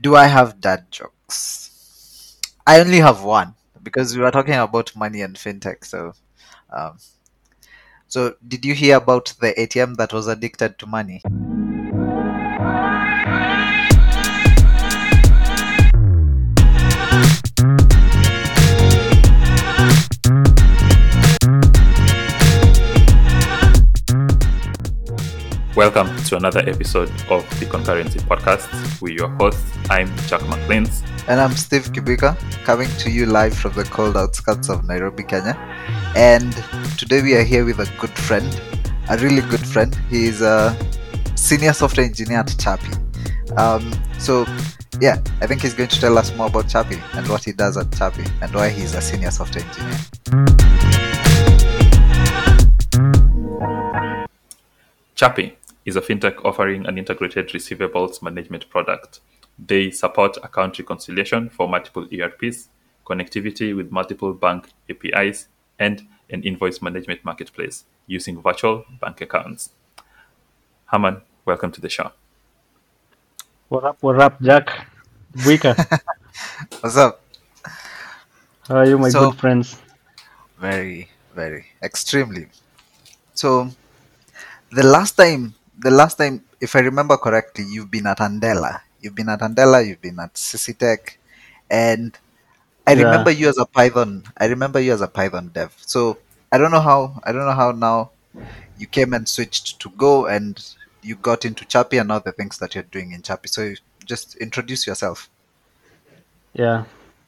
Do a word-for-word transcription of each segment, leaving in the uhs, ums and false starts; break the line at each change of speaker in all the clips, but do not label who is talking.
Do I have dad jokes? I only have one because we were talking about money and fintech. So, um, so did you hear about the A T M that was addicted to money?
Welcome to another episode of the Concurrency Podcast. We're your hosts. I'm Jack McLeans.
And I'm Steve Kibika, coming to you live from the cold outskirts of Nairobi, Kenya. And today we are here with a good friend, a really good friend. He is a senior software engineer at Chappy. Um, so, yeah, I think he's going to tell us more about Chappy and what he does at Chappy and why he's a senior software engineer.
Chappy is a fintech offering an integrated receivables management product. They support account reconciliation for multiple E R Ps, connectivity with multiple bank A P Is, and an invoice management marketplace using virtual bank accounts. Haman, welcome to the show.
What up, what up, Jack? Wika,
What's up?
how are you, my
So-
good friends?
Very, very, extremely. So, the last time, the last time, if I remember correctly, you've been at Andela. You've been at Andela. You've been at Cicitech, and I
Yeah.
remember you as a Python. I remember you as a Python dev. So I don't know how. I don't know how now you came and switched to Go, and you got into Chappy and all the things that you're doing in Chappy. So just introduce yourself.
Yeah.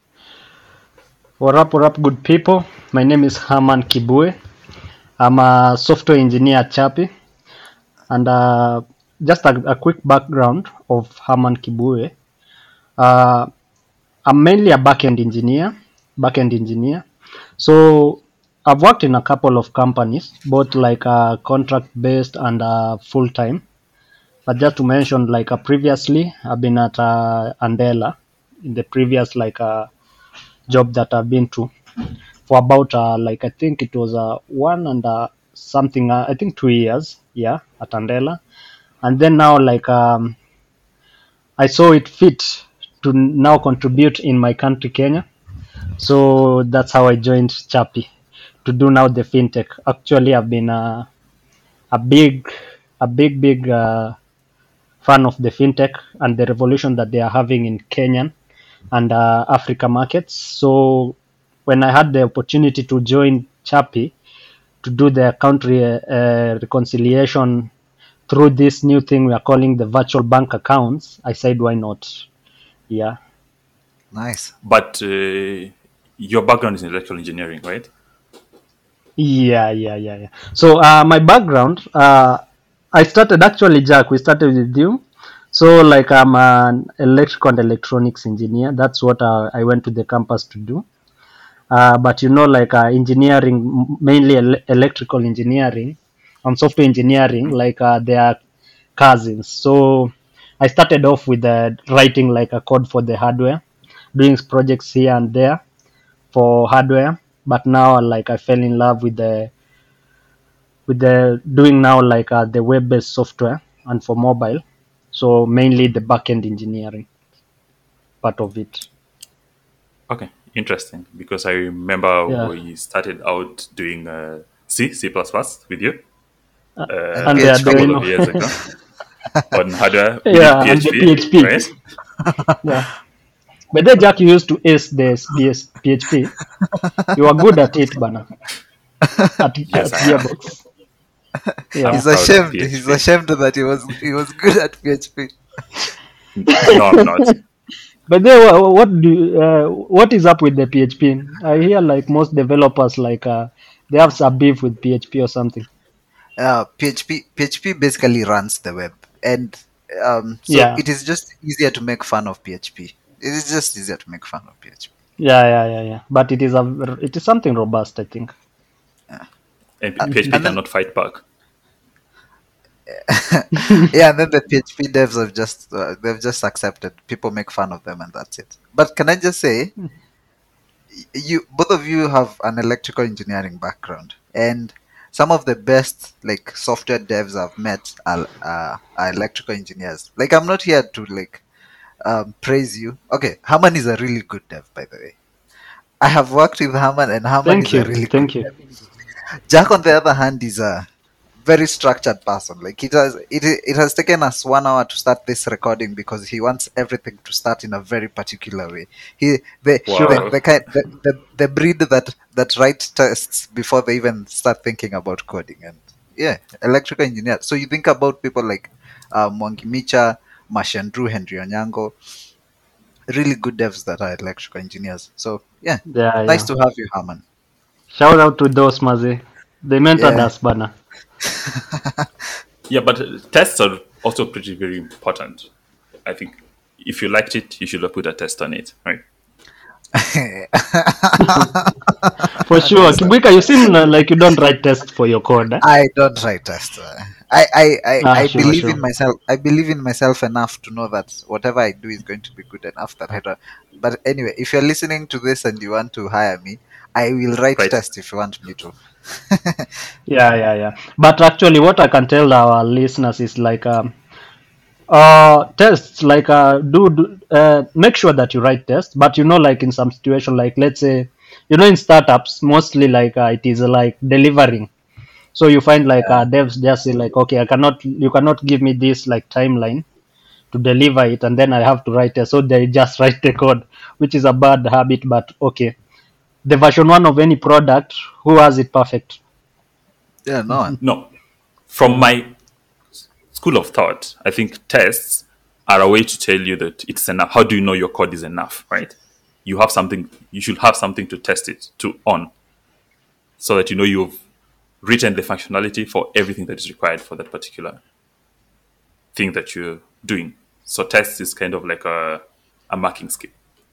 What up, what up, good people? My name is Herman Kibue. I'm a software engineer at Chappy. And uh, just a, a quick background of Herman Kibue. Uh, I'm mainly a backend engineer, backend engineer. So I've worked in a couple of companies, both like uh, contract-based and uh, full-time. But just to mention, like uh, previously, I've been at uh, Andela in the previous like uh, job that I've been to for about uh, like I think it was uh, one and uh, something uh, I think two years, yeah, at Andela, and then now like um, I saw it fit to now contribute in my country, Kenya. So that's how I joined Chappy to do now the fintech. Actually, I've been uh, a big, a big, big. Uh, fan of the fintech and the revolution that they are having in Kenyan and uh, Africa markets. So when I had the opportunity to join Chappy to do the country uh, uh, reconciliation through this new thing we are calling the virtual bank accounts, I said, why not? Yeah.
Nice.
But uh, your background is in electrical engineering, right?
Yeah, yeah, yeah, yeah. So uh, my background, uh, I started actually, Jack. We started with you. So like I'm an electrical and electronics engineer. That's what uh, I went to the campus to do. Uh, but you know, like uh, engineering, mainly ele- electrical engineering and software engineering, like uh, they are cousins. So I started off with uh, writing like a code for the hardware, doing projects here and there for hardware. But now, like I fell in love with the with the doing now like uh, the web-based software and for mobile. So mainly the back-end engineering part of it.
Okay, interesting. Because I remember
Yeah.
we started out doing uh, C, C++ with you.
Uh,
Uh,
and
they
a
are
couple
doing-
of years ago on hardware. we
Yeah,
did
and the
P
P
H
H
P,
P.
right?
Yeah. But then Jack, you used to ace this P H P. You were good at it, Bana. At,
Yes,
at
I am.
Gearbox. Yeah.
He's
proud of
ashamed.
P H P.
He's ashamed that he was he was good at P H P.
No, I'm not.
But then wha- what do you, uh, what is up with the P H P? I hear like most developers like uh, they have some beef with P H P or something.
Uh, P H P P H P basically runs the web, and um, so
Yeah.
it is just easier to make fun of P H P. It is just easier to make fun of P H P.
Yeah, yeah, yeah, yeah. But it is a it is something robust, I think.
And
Uh,
P H P
and then-
cannot fight back.
Yeah, and then the P H P devs have just uh, they've just accepted. People make fun of them, and that's it. But can I just say, y- you both of you have an electrical engineering background, and some of the best like software devs I've met are, uh, are electrical engineers. Like I'm not here to like um, praise you. Okay, Haman is a really good dev, by the way. I have worked with Haman, and Haman
Thank
is a
you.
really good
Thank you.
dev. Jack, on the other hand, is a very structured person. Like it has, it it has taken us one hour to start this recording because he wants everything to start in a very particular way. He the
Sure.
the, the kind the, the, the breed that that write tests before they even start thinking about coding. And yeah, electrical engineer. So you think about people like uh, Mwangi Micha, Mashandru, Henry Onyango, really good devs that are electrical engineers. So yeah,
Yeah,
nice
yeah.
to have you, Harman.
Shout out to those Mazi. They mentored
Yeah.
us, bana.
Yeah, but uh, tests are also pretty very important. I think if you liked it, you should have put a test on it, right?
For sure.
Nice one.
Kibuika, you seem uh, like you don't write tests for your code. Eh?
I don't write tests. I, I, I,
Ah,
I
sure,
believe
sure.
in myself. I believe in myself enough to know that whatever I do is going to be good enough. That I don't. But anyway, if you're listening to this and you want to hire me, I will write
Right.
tests if you want me to.
Yeah, yeah, yeah. But actually, what I can tell our listeners is like, um, uh, tests, like, uh, do, do uh, make sure that you write tests. But you know, like in some situation, like let's say, you know, in startups, mostly like uh, it is like delivering. So you find like uh, devs just say like, okay, I cannot, you cannot give me this like timeline to deliver it, and then I have to write it. So they just write the code, which is a bad habit. But okay, the version one of any product, who has it perfect?
Yeah, no one.
No. From my school of thought, I think tests are a way to tell you that it's enough. How do you know your code is enough, right? You have something, you should have something to test it to on so that you know you've written the functionality for everything that is required for that particular thing that you're doing. So tests is kind of like a, a marking scheme.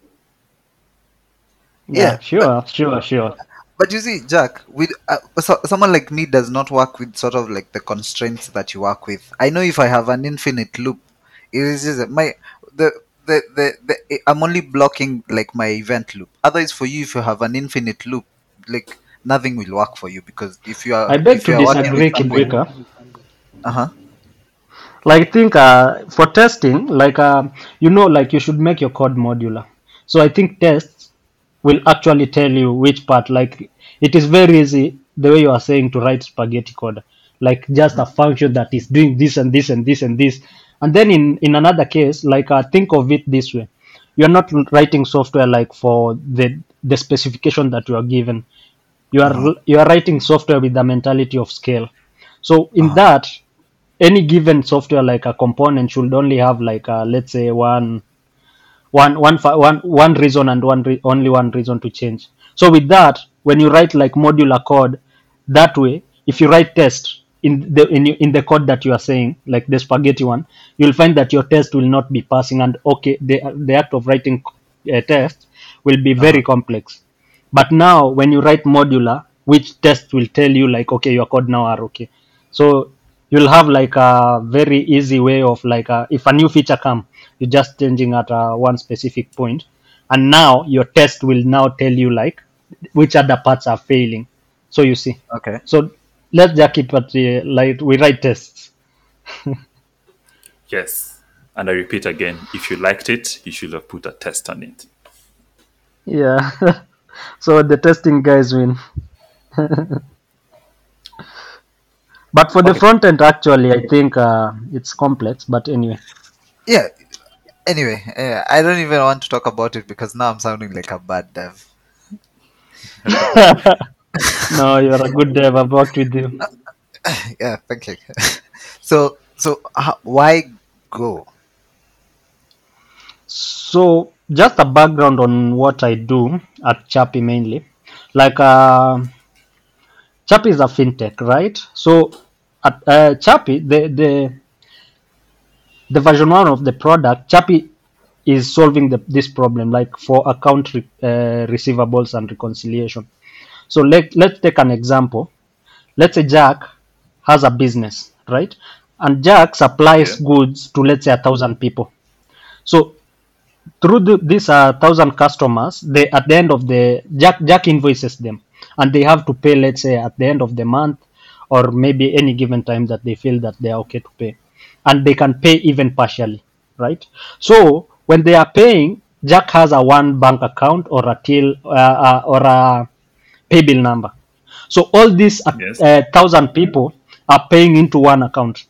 Yeah,
Yeah,
sure, sure, sure.
But you see, Jack, with uh, so, someone like me does not work with sort of like the constraints that you work with. I know if I have an infinite loop, it is just my the the, the the I'm only blocking like my event loop. Otherwise, for you, if you have an infinite loop, like nothing will work for you because if you are
I beg
if
to
you are working with
disagree,
something,
Kibuika.
uh huh,
Like, I think uh, for testing, like uh, you know, like you should make your code modular. So I think tests will actually tell you which part. Like it is very easy the way you are saying to write spaghetti code, like just a function that is doing this and this and this and this. And then in in another case, like uh, think of it this way: you are not writing software like for the the specification that you are given. You are
uh-huh,
you are writing software with the mentality of scale. So in
uh-huh.
that, any given software like a component should only have like a, let's say one one one fi- one one reason and one re- only one reason to change. So with that, when you write like modular code, that way, if you write test in the in, in the code that you are saying, like the spaghetti one, you'll find that your test will not be passing, and okay, the the act of writing a test will be
Uh-huh.
very complex. But now when you write modular, which test will tell you like, okay, your code now are okay. So you'll have like a very easy way of like uh, if a new feature come, you're just changing at uh, one specific point, and now your test will now tell you like which other parts are failing. So you see,
Okay.
so let's just keep it uh, like we write tests.
Yes. And I repeat again, if you liked it, you should have put a test on it.
Yeah. So the testing guys win. But for the
Okay.
front end, actually, I think uh, it's complex. But anyway,
Yeah. Anyway, uh, I don't even want to talk about it because now I'm sounding like a bad dev.
no, you're a good dev. I've worked with you.
Yeah, thank you. so so uh, why Go?
So just a background on what I do at Chappy mainly. Like uh, Chappy is a fintech, right? So at uh, Chappy, the the the version one of the product, Chappy is solving the, this problem, like for account re, uh, receivables and reconciliation. So let let's take an example. Let's say Jack has a business, right? And Jack
Yeah.
supplies goods to, let's say, a thousand people. So through the, these uh, thousand customers, they at the end of the Jack Jack invoices them, and they have to pay, let's say, at the end of the month, or maybe any given time that they feel that they are okay to pay, and they can pay even partially, right? So when they are paying, Jack has a one bank account or a till uh, uh, or a pay bill number. So all these uh,
Yes.
uh, thousand people are paying into one account.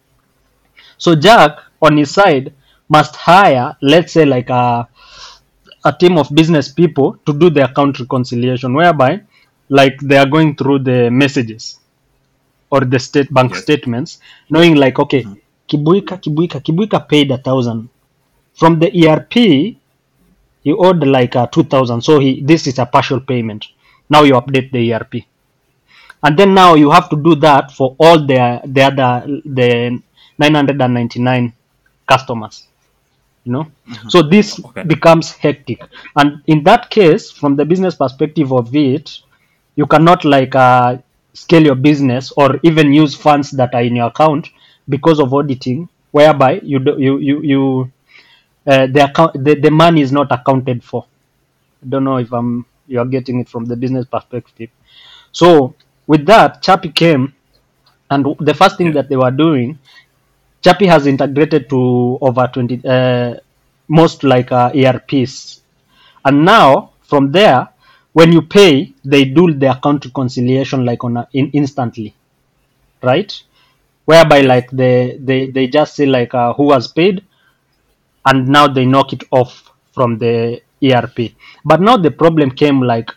So Jack, on his side, must hire, let's say, like a a team of business people to do the account reconciliation, whereby, like, they are going through the messages or the state bank
Yes.
statements, knowing like, okay, Kibuika, Kibuika, Kibuika paid a thousand from the E R P. He owed like uh, two thousand, so he this is a partial payment. Now you update the E R P, and then now you have to do that for all the the other the nine hundred ninety-nine customers. You know, so this
Okay.
becomes hectic, and in that case, from the business perspective of it, you cannot like uh, scale your business or even use funds that are in your account because of auditing, whereby you do, you you you uh, the account the, the money is not accounted for. I don't know if I'm you are getting it from the business perspective. So with that, Chappy came, and the first thing
Yeah.
that they were doing, Chappy has integrated to over twenty uh, most like uh, E R Ps, and now from there, when you pay, they do the account reconciliation like on a, in, instantly, right? Whereby like they they they just say like uh, who has paid, and now they knock it off from the E R P. But now the problem came like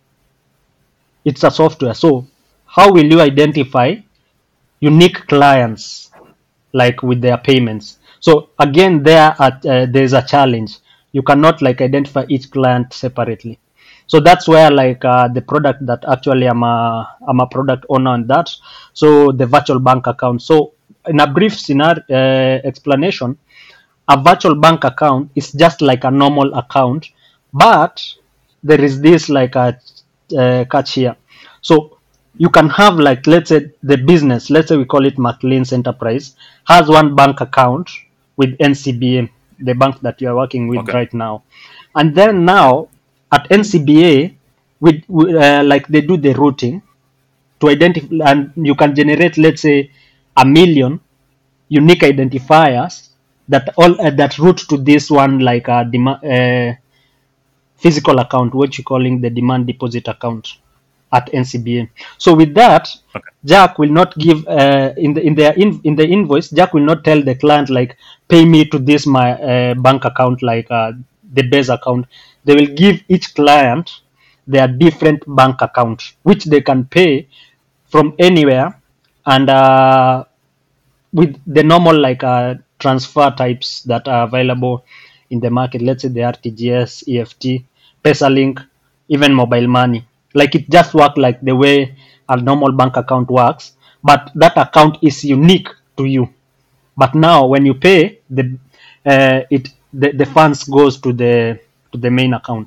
it's a software. So how will you identify unique clients like with their payments? So again, there at, uh, there's a challenge. You cannot like identify each client separately. So that's where like uh, the product that actually I'm a I'm a product owner on that. So the virtual bank account. So in a brief scenario uh, explanation, a virtual bank account is just like a normal account, but there is this like a uh, catch here. So you can have like, let's say the business, let's say we call it McLean's Enterprise, has one bank account with N C B A, the bank that you are working with
Okay.
right now, and then now at N C B A, with uh, like they do the routing to identify, and you can generate, let's say, a million unique identifiers that all uh, that route to this one like a demand uh, physical account, what you calling the demand deposit account at N C B A. So with that,
Okay.
Jack will not give uh, in the in the in, in the invoice. Jack will not tell the client like pay me to this my uh, bank account like uh, the base account. They will give each client their different bank account which they can pay from anywhere, and uh, with the normal like uh, transfer types that are available in the market. Let's say the R T G S, E F T, PesaLink, even mobile money. Like it just works like the way a normal bank account works, but that account is unique to you. But now when you pay, the uh, it the, the funds goes to the to the main account.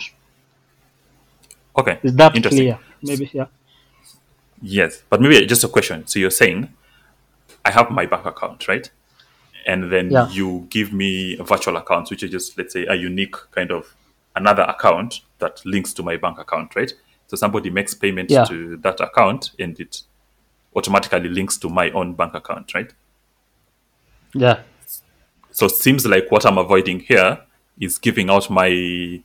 Okay.
Is that
Interesting.
clear? Maybe yeah.
Yes, but maybe just a question. So you're saying I have my bank account, right? And then
Yeah.
you give me a virtual account, which is just, let's say, a unique kind of another account that links to my bank account, right? So somebody makes payment
Yeah.
to that account and it automatically links to my own bank account, right?
Yeah.
So it seems like what I'm avoiding here is giving out my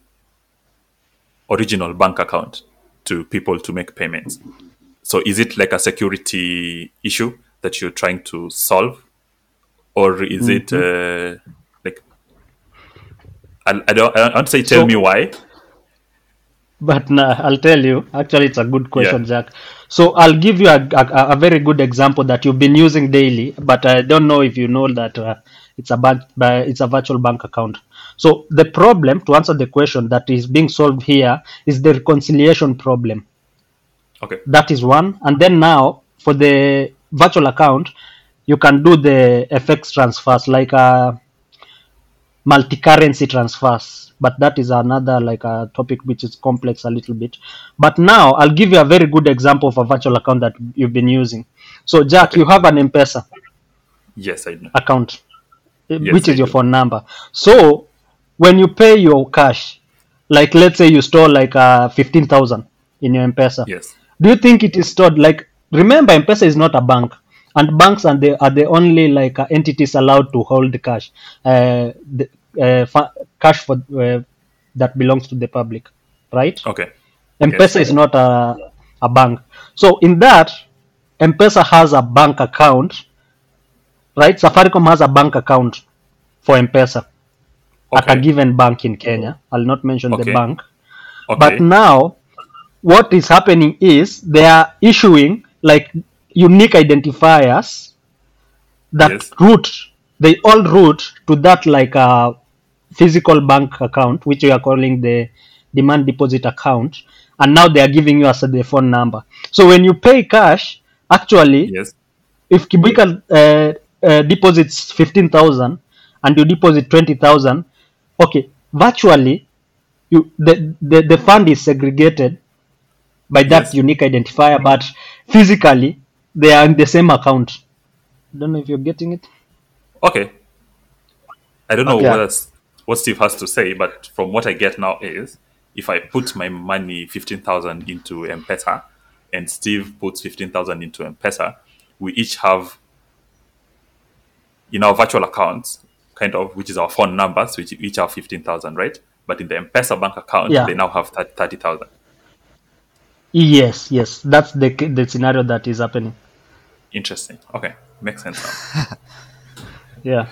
original bank account to people to make payments. So is it like a security issue that you're trying to solve? Or is it uh, like, I, I don't I don't say tell
So-
me why.
But nah, I'll tell you. Actually, it's a good question,
Yeah.
Jack. So I'll give you a, a, a very good example that you've been using daily, but I don't know if you know that uh, it's a bank, uh, it's a virtual bank account. So the problem, to answer the question that is being solved here, is the reconciliation problem.
Okay.
That is one. And then now for the virtual account, you can do the F X transfers like uh, multi-currency transfers, but that is another like a topic which is complex a little bit. But now I'll give you a very good example of a virtual account that you've been using. So Jack, you have an M-Pesa
Yes, I know.
account,
Yes,
which
I
is your
do.
phone number. So when you pay your cash, like let's say you store like uh, fifteen thousand in your M-Pesa,
Yes.
do you think it is stored like, remember M-Pesa is not a bank, and banks are the, are the only like uh, entities allowed to hold the cash. Uh, the, uh, fa- cash for uh, that belongs to the public, right?
Okay.
M-Pesa
Yes.
is not a, a bank. So in that, M-Pesa has a bank account, right? Safaricom has a bank account for M-Pesa at a
Okay.
given bank in Kenya. I'll not mention the
Okay.
bank.
Okay.
But now, what is happening is they are issuing like unique identifiers that
Yes.
route, they all route to that like a physical bank account, which we are calling the demand deposit account. And now they are giving you as the phone number. So when you pay cash, actually,
Yes.
if Kibika uh, uh, deposits fifteen thousand and you deposit twenty thousand, okay, virtually, you the, the, the fund is segregated by that
Yes.
unique identifier, but physically, they are in the same account. Don't know if you're getting it.
Okay. I don't know
Yeah.
whether s- what Steve has to say, but from what I get now is if I put my money fifteen thousand into M-Pesa and Steve puts fifteen thousand into M-Pesa, we each have in our virtual accounts, kind of, which is our phone numbers, which each have fifteen thousand, right? But in the M-Pesa bank account,
Yeah.
they now have thirty thousand.
Yes, yes, that's the the scenario that is happening.
Interesting. Okay. Makes sense now.
Yeah.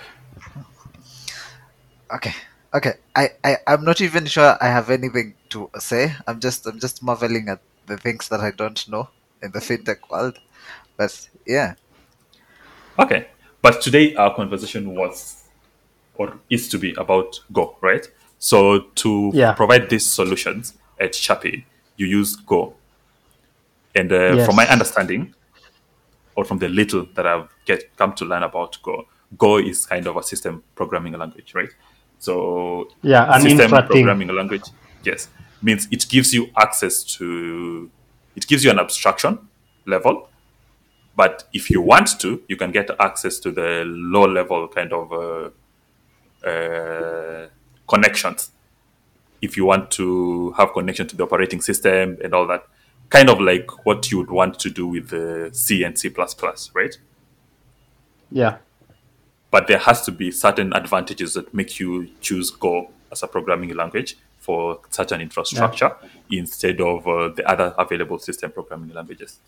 Okay. Okay. I, I, I'm not even sure I have anything to say. I'm just I'm just marveling at the things that I don't know in the fintech world. But yeah.
Okay. But today our conversation was or is to be about Go, right? So to
Yeah.
provide these solutions at Chappy, you use Go. And uh,
Yes.
from my understanding, or from the little that I've get come to learn about Go, Go is kind of a system programming language, right? So
Yeah, an
system
infra thing.
programming language, yes, means it gives you access to, it gives you an abstraction level, but if you want to, you can get access to the low level kind of uh, uh, connections. If you want to have connection to the operating system and all that, kind of like what you would want to do with the C and C plus plus, right?
Yeah.
But there has to be certain advantages that make you choose Go as a programming language for certain infrastructure instead of uh, the other available system programming languages.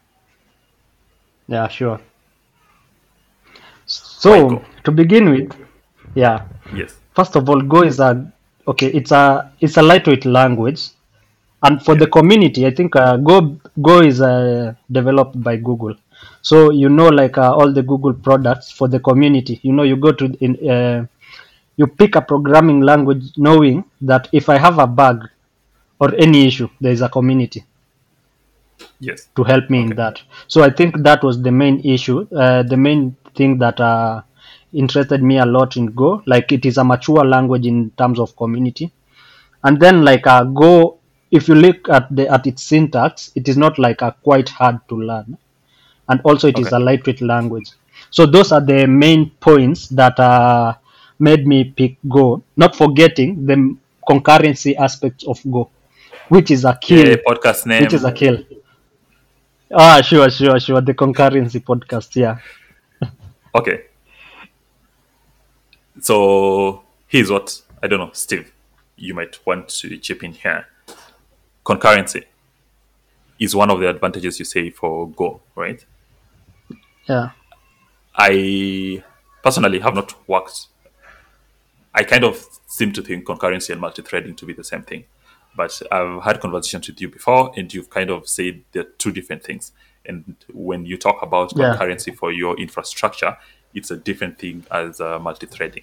Yeah, sure.
Why
So
Go?
to begin with, yeah.
Yes.
First of all, Go is a okay. It's a it's a lightweight language, and for the community, I think uh, Go Go is uh, developed by Google. So you know, like uh, all the Google products for the community, you know, you go to in uh, you pick a programming language, knowing that if I have a bug or any issue, there is a community
Yes.
to help me in
Okay.
that. So I think that was the main issue, uh, the main thing that uh, interested me a lot in Go. Like it is a mature language in terms of community, and then like uh, Go, if you look at the at its syntax, it is not like a quite hard to learn, and also it is
Okay.
a lightweight language. So those are the main points that uh, made me pick Go. Not forgetting the concurrency aspects of Go, which is a kill,
Yeah, podcast name.
which is a kill. Ah, sure, sure, sure. The concurrency podcast, yeah.
Okay. So here's what I don't know, Steve. You might want to chip in here. Concurrency is one of the advantages you say for Go, right?
Yeah.
I personally have not worked. I kind of seem to think concurrency and multi-threading to be the same thing, but I've had conversations with you before, and you've kind of said they're two different things. And when you talk about
Yeah.
concurrency for your infrastructure, it's a different thing as uh, multi-threading.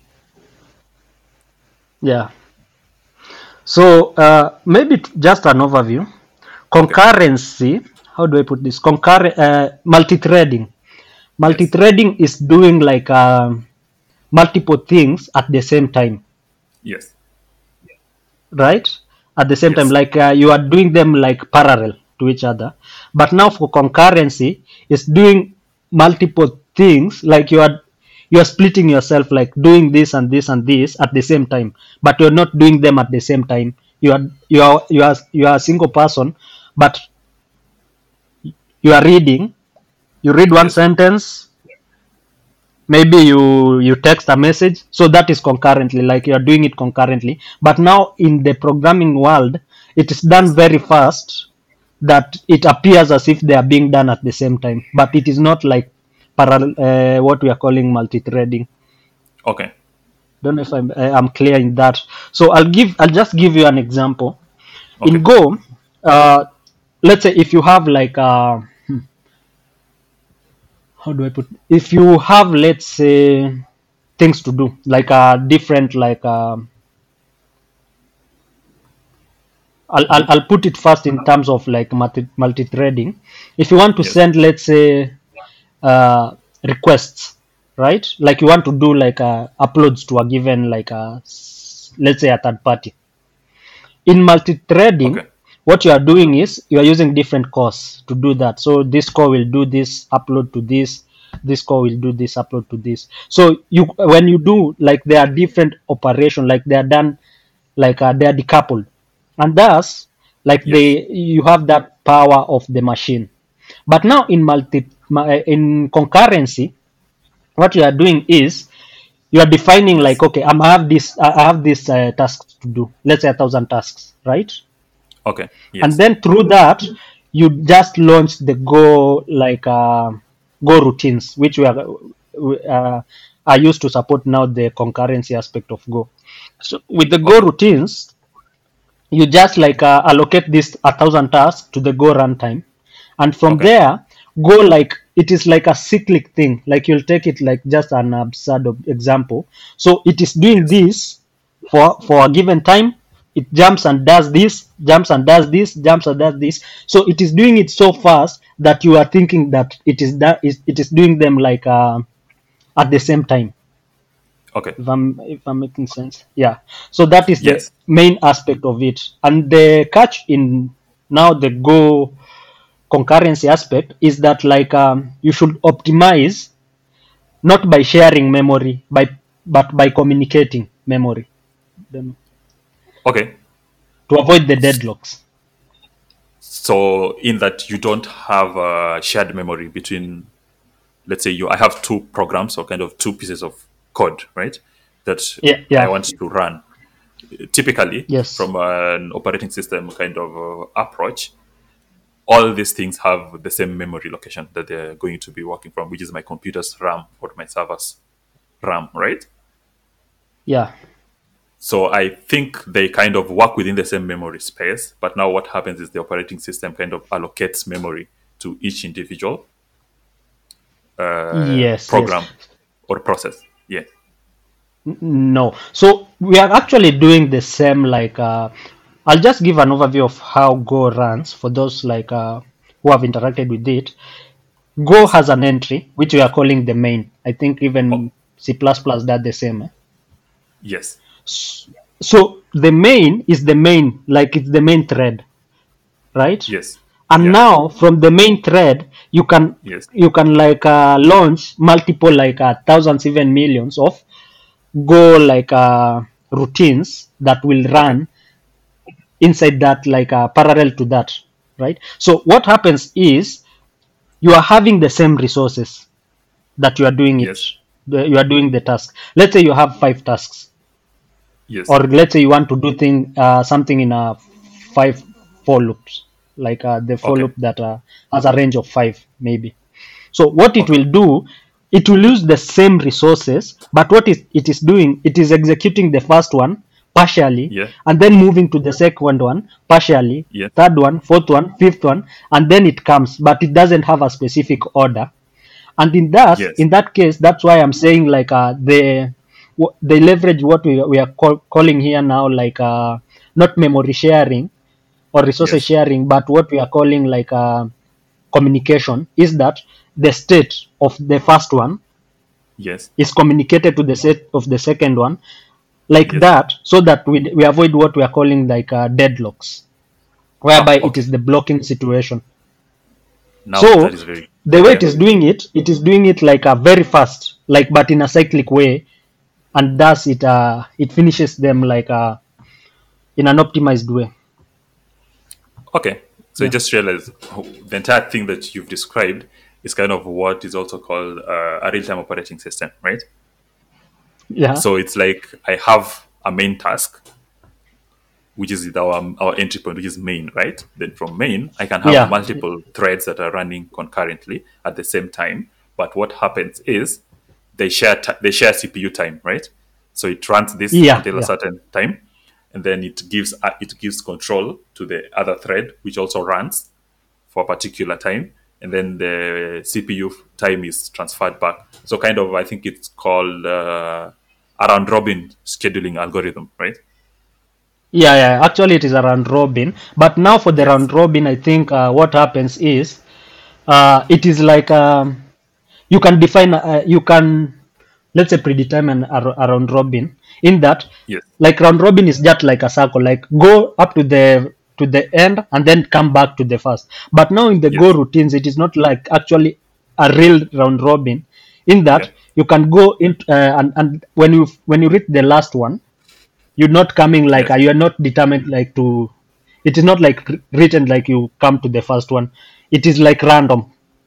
Yeah. So uh, maybe t- just an overview. Concurrency, how do I put this? Concurrent uh, multi-threading. Multi-threading is doing like um, multiple things at the same time,
Yes.
right? At the same time,
Yes.
like uh, you are doing them like parallel to each other. But now for concurrency, it's doing multiple things, like you are you are splitting yourself, like doing this and this and this at the same time, but you're not doing them at the same time. You are you are you are you are a single person, but you are reading. You read one
Yes.
sentence, maybe you you text a message, so that is concurrently, like you are doing it concurrently. But now in the programming world, it is done very fast, that it appears as if they are being done at the same time, but it is not like parallel, uh, what we are calling multi-threading.
Okay.
Don't know if I'm, uh, I'm clear in that. So I'll give I'll just give you an example.
Okay.
In Go, uh, let's say if you have like uh, hmm, how do I put? If you have, let's say, things to do, like a uh, different, like uh, I'll, I'll I'll put it first in terms of like multi multi threading. If you want to
Yes.
send, let's say, uh, requests, right? Like you want to do like uh, uploads to a given, like a s- let's say a third party. In multi-threading,
Okay.
what you are doing is you are using different cores to do that. So this core will do this upload to this, this core will do this upload to this. So you, when you do, like, there are different operations, like they are done, like uh, they are decoupled, and thus, like,
Yes.
they, you have that power of the machine. But now in multi ma- uh, in concurrency, what you are doing is you are defining,
Yes.
like, okay, I'm, I have this I I have this uh, tasks to do. Let's say a thousand tasks, right?
Okay. Yes.
And then through that, you just launch the Go, like uh, Go routines, which we are uh, are used to support now the concurrency aspect of Go. So with the Go
Okay.
routines, you just like uh, allocate this a thousand tasks to the Go runtime, and from
Okay.
there, Go, like, it is like a cyclic thing. Like you'll take it like just an absurd of example. So it is doing
Yes.
this for for a given time. It jumps and does this, jumps and does this, jumps and does this. So it is doing it so fast that you are thinking that it is that is it is doing them like uh, at the same time.
Okay.
If I'm if I'm making sense, yeah. So that is the
Yes.
main aspect of it, and the catch in now the Go concurrency aspect is that, like, um, you should optimize not by sharing memory, by but by communicating memory. Then
Okay.
to avoid the deadlocks.
So in that you don't have a shared memory between, let's say you, I have two programs or kind of two pieces of code, right? That
Yeah,
I
yeah,
want to run. Typically,
yes,
from an operating system kind of uh, approach, all these things have the same memory location that they're going to be working from, which is my computer's RAM or my server's RAM, right?
yeah,
So I think they kind of work within the same memory space. But now what happens is the operating system kind of allocates memory to each individual uh,
yes,
program
yes.
or process. Yeah.
No, so we are actually doing the same. Like, uh, I'll just give an overview of how Go runs for those, like, uh, who have interacted with it. Go
Yes.
has an entry which we are calling the main. I think
Oh,
even C plus plus does the same. eh?
yes.
So the main is the main, like it's the main thread, right?
Yes.
And
Yeah.
now from the main thread, you can
Yes.
you can like uh, launch multiple, like uh, thousands, even millions of Go, like uh, routines that will
Okay.
run inside that, like uh, parallel to that, right? So what happens is you are having the same resources that you are doing it.
Yes.
the- You are doing the task. Let's say you have five tasks,
Yes.
or let's say you want to do thing uh, something in a five for loops, like uh, the for
Okay.
loop that uh, has a range of five, maybe. So what it
Okay.
will do, it will use the same resources, but what is it is doing, it is executing the first one partially,
Yeah.
and then moving to the second one partially,
Yeah.
third one, fourth one, fifth one, and then it comes, but it doesn't have a specific order. And in that
Yes.
in that case, that's why I'm saying, like, uh, they wh- they leverage what we, we are call, calling here now, like, uh, not memory sharing or resources
Yes.
sharing, but what we are calling, like, uh, communication, is that the state of the first one
Yes.
is communicated to the set of the second one, like
Yes.
that, so that we, we avoid what we are calling, like, uh, deadlocks, whereby
Ah,
it
okay.
is the blocking situation.
Now
So
that is very
the way it
clear.
is doing it, it is doing it like a very fast, like, but in a cyclic way, and thus it uh it finishes them, like, uh in an optimized way.
Okay. So I
Yeah.
just realized how- the entire thing that you've described is kind of what is also called uh, a real-time operating system, right?
Yeah.
So it's like I have a main task, which is our, our entry point, which is main, right? Then from main, I can have
Yeah.
multiple threads that are running concurrently at the same time. But what happens is they share t- they share C P U time, right? So it runs this
Yeah,
until
yeah.
a certain time, and then it gives uh, it gives control to the other thread, which also runs for a particular time, and then the C P U time is transferred back. So kind of, I think it's called uh, a round robin scheduling algorithm, right?
Yeah, yeah. Actually, it is a round robin. But now for the
Yes.
round robin, I think uh, what happens is uh, it is like um, you can define, uh, you can, let's say, predetermine a, ro- a round robin in that,
Yes.
like round robin is just like a circle, like go up to the to the end and then come back to the first. But now in the
Yes.
Go routines, it is not like actually a real round robin in
Yeah.
that you can go in uh, and, and when you when you reach the last one, you're not coming like
Yes.
uh, you are not determined like to, it is not like wr- written like you come to the first one, it is like random,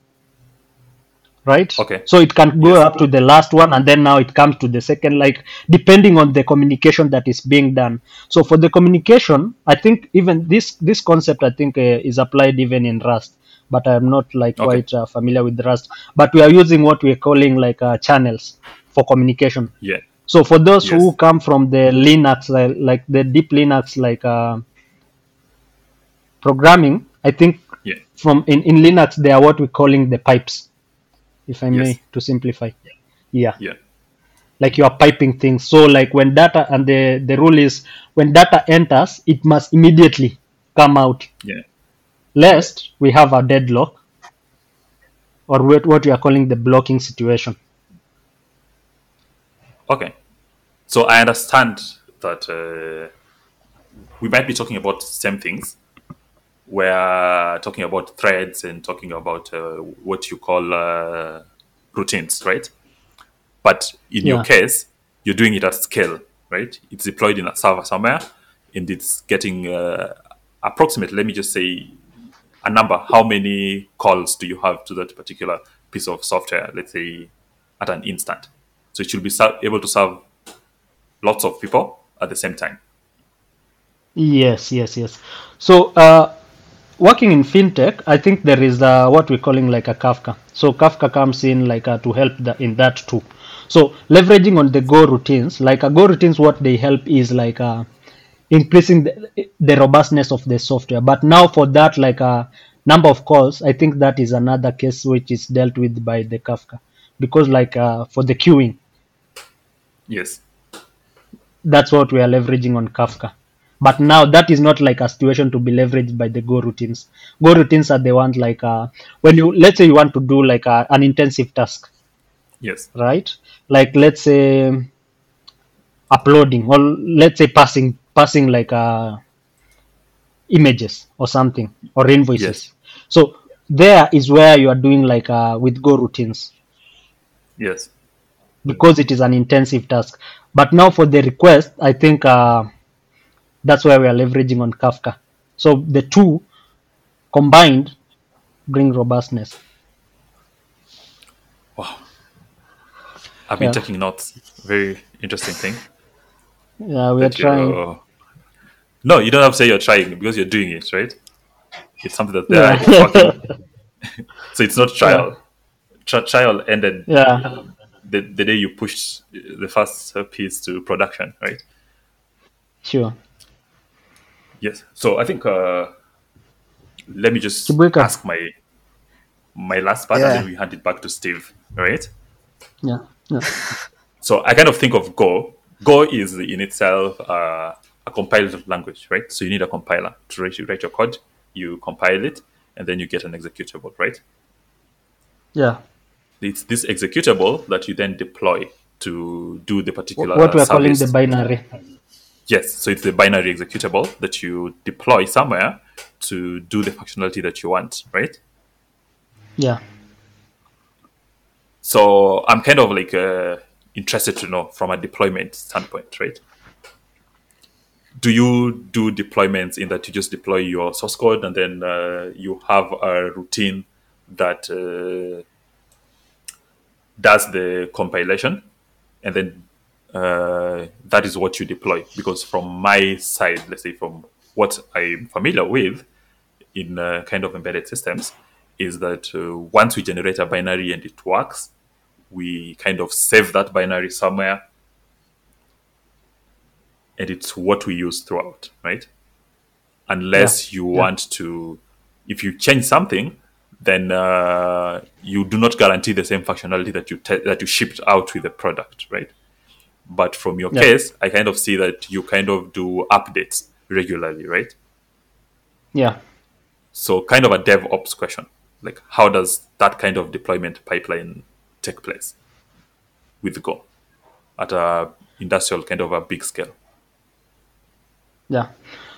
right?
Okay.
So it can go
Yes.
up to the last one and then now it comes to the second, like depending on the communication that is being done. So for the communication, I think even this this concept I think uh, is applied even in Rust, but I'm not like
Okay.
quite uh, familiar with Rust, but we are using what we're calling like uh, channels for communication.
Yeah.
So for those
Yes.
who come from the Linux, uh, like the deep Linux, like uh, programming, I think
Yeah.
from in, in Linux they are what we're calling the pipes, if I
Yes.
may, to simplify. Yeah,
Yeah.
like you are piping things. So like when data, and the the rule is when data enters, it must immediately come out,
Yeah.
lest we have a deadlock or what what we are calling the blocking situation.
Okay. So I understand that uh, we might be talking about same things. We're talking about threads and talking about uh, what you call uh, routines, right? But in your
Yeah.
case, you're doing it at scale, right? It's deployed in a server somewhere, and it's getting uh, approximately, let me just say, a number. How many calls do you have to that particular piece of software, let's say, at an instant? So it should be ser- able to serve lots of people at the same time.
Yes, yes, yes. So, uh, working in fintech, I think there is uh, what we're calling like a Kafka. So Kafka comes in like uh, to help the, in that too. So leveraging on the Go routines, like a Go routines, what they help is like uh, increasing the, the robustness of the software. But now for that, like a number of calls, I think that is another case which is dealt with by the Kafka, because like uh, for the queuing,
Yes.
that's what we are leveraging on Kafka. But now that is not like a situation to be leveraged by the Go routines. Go routines are the ones like uh, when you, let's say you want to do like a, an intensive task,
Yes.
right? Like let's say uploading, or let's say passing passing like uh, images or something, or
Yes.
invoices. So there is where you are doing like uh, with Go routines,
Yes.
because it is an intensive task. But now for the request, I think uh, that's where we are leveraging on Kafka. So the two combined bring robustness.
Wow. I've been
Yeah,
taking notes. Very interesting thing
yeah, we are
that
trying.
you're. No, you don't have to say you're trying because you're doing it, right? It's something that there
Yeah,
it's working. So it's not
yeah,
trial. Tri- trial ended
yeah,
the, the day you pushed the first uh, piece to production, right?
sure.
Yes. So I think uh, let me just
Kibuika.
ask my my last part, and then
Yeah.
we hand it back to Steve. All right.
Yeah, yeah,
So I kind of think of Go. Go is in itself uh, a compiled language, right? So you need a compiler to write, write your code. You compile it, and then you get an executable, right?
yeah.
It's this executable that you then deploy to do the
Wh- What
particular
we are calling the
service.
binary.
Yes, so it's the binary executable that you deploy somewhere to do the functionality that you want, right?
Yeah.
So I'm kind of like uh, interested to know from a deployment standpoint, right? Do you do deployments in that you just deploy your source code and then uh, you have a routine that uh, does the compilation, and then uh, that is what you deploy. Because from my side, let's say from what I'm familiar with in uh, kind of embedded systems, is that uh, once we generate a binary and it works, we kind of save that binary somewhere, and it's what we use throughout, right? Unless you
Yeah.
want to, if you change something, then uh, you do not guarantee the same functionality that you te- that you shipped out with the product, right? But from your
Yeah.
case, I kind of see that you kind of do updates regularly, right?
Yeah.
So kind of a DevOps question, like how does that kind of deployment pipeline take place with Go at a industrial kind of a big scale?
Yeah.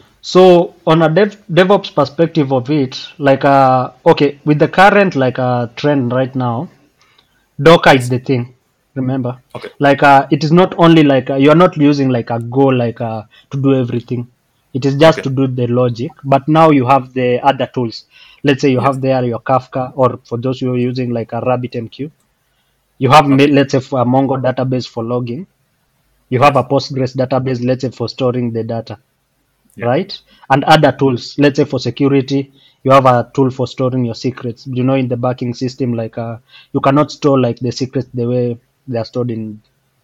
So on a dev DevOps perspective of it, like uh okay, with the current like uh trend right now, Docker is
Yes.
the thing. Remember,
Okay.
like uh, it is not only like uh, you are not using like a Go like uh, to do everything. It is just
Okay.
to do the logic. But now you have the other tools. Let's say you
Yes.
have there your Kafka, or for those who are using like a RabbitMQ, you have ma-
Okay.
let's say for a Mongo database for logging. You have
Yes.
a Postgres database, let's say for storing the data,
Yeah.
right? And other tools, let's say for security, you have a tool for storing your secrets. You know, in the backing system, like uh, you cannot store like the secrets the way they are stored in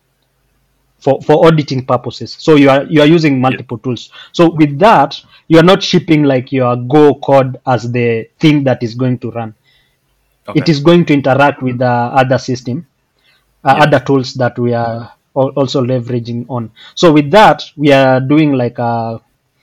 for, for auditing purposes. So you are you are using
Yeah.
multiple tools. So with that, you are not shipping like your Go code as the thing that is going to run.
Okay.
It is going to interact with the other system, uh,
Yes.
other tools that we are al- also leveraging on. So with that, we are doing like a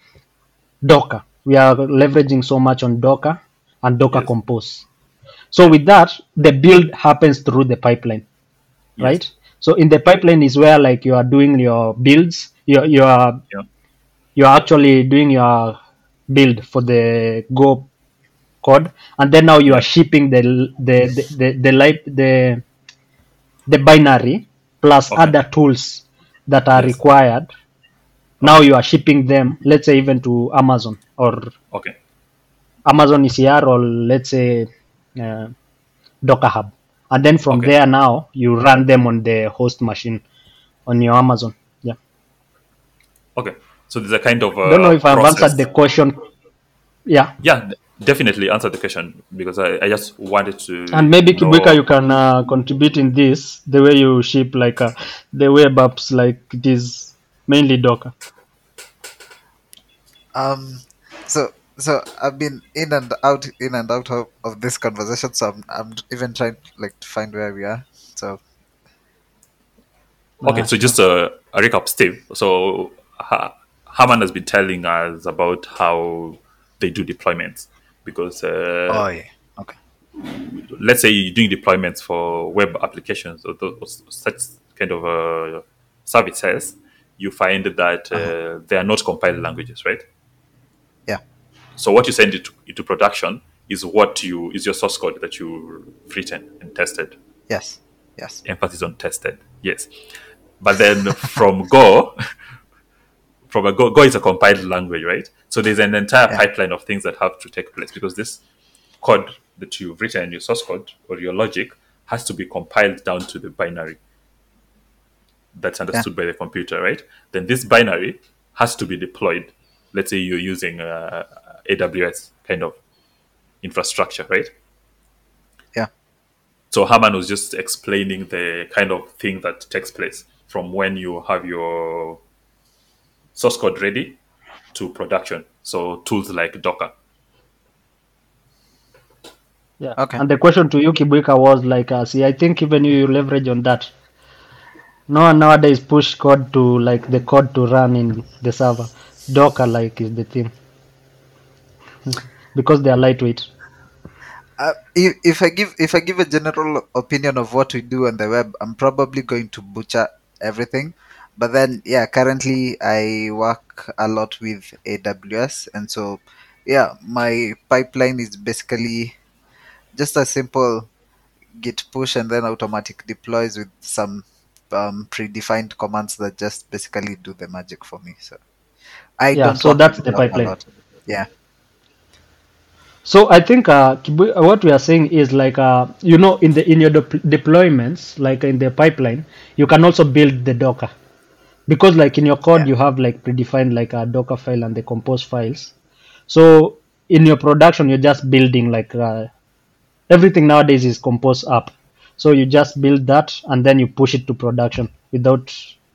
Docker. We are leveraging so much on Docker and Docker
Yes.
Compose. So
Yeah.
with that, the build happens through the pipeline,
Yes.
right? So in the pipeline is where like you are doing your builds, you you are
Yeah.
you are actually doing your build for the Go code, and then now you are
Yeah.
shipping the the the the the, li- the, the binary plus
Okay.
other tools that are
Yes.
required. Now
Okay.
you are shipping them, let's say even to Amazon or
Okay.
Amazon E C R, or let's say uh, Docker Hub, and then from
Okay.
there now you run them on the host machine on your Amazon. Yeah,
Okay. So there's a kind of
don't know
uh,
if I've answered the
process.
question. Yeah,
Yeah, d- definitely answer the question because I, I just wanted
and
to
maybe Kibuika,
know.
you can uh, contribute in this the way you ship like uh, the web apps, like it is mainly Docker.
Um, so so I've been in and out, in and out of, of this conversation. So I'm, I'm even trying like to find where we are. So
Okay,
Uh,
so
sure.
just a, a recap, Steve. So ha- Haman has been telling us about how they do deployments because uh,
oh yeah, okay,
let's say you're doing deployments for web applications or those, such kind of uh, services, you find that
uh-huh.
uh, they are not compiled languages, right?
Yeah,
So what you send into, into production is what you is your source code that you've written and tested.
yes, yes,
Emphasis on tested, yes. But then from Go, from a Go, Go is a compiled language, right? So there's an entire
yeah,
pipeline of things that have to take place because this code that you've written, your source code or your logic, has to be compiled down to the binary that's
yeah,
understood by the computer, right? Then this binary has to be deployed. Let's say you're using uh, A W S kind of infrastructure, right?
yeah,
So Haman was just explaining the kind of thing that takes place from when you have your source code ready to production. So tools like Docker.
Yeah.
okay.
And the question to you, Kibuika, was like, uh, see, I think even you, you leverage on that. No one nowadays push code to like the code to run in the server. Docker like is the thing because they are lightweight.
Uh, if, if I give if I give a general opinion of what we do on the web, I'm probably going to butcher everything. But then, yeah, currently I work a lot with A W S, and so yeah, my pipeline is basically just a simple git push and then automatic deploys with some um, predefined commands that just basically do the magic for me. So I
Yeah,
don't
so
work
that's
with
the
Docker a
pipeline.
lot. Yeah,
So I think uh, Kibu- uh, what we are saying is like uh, you know in the in your de- deployments, like in the pipeline, you can also build the Docker because like in your code
Yeah.
you have like predefined like a Docker file and the compose files. So in your production, you're just building like uh, everything nowadays is compose app. So you just build that and then you push it to production without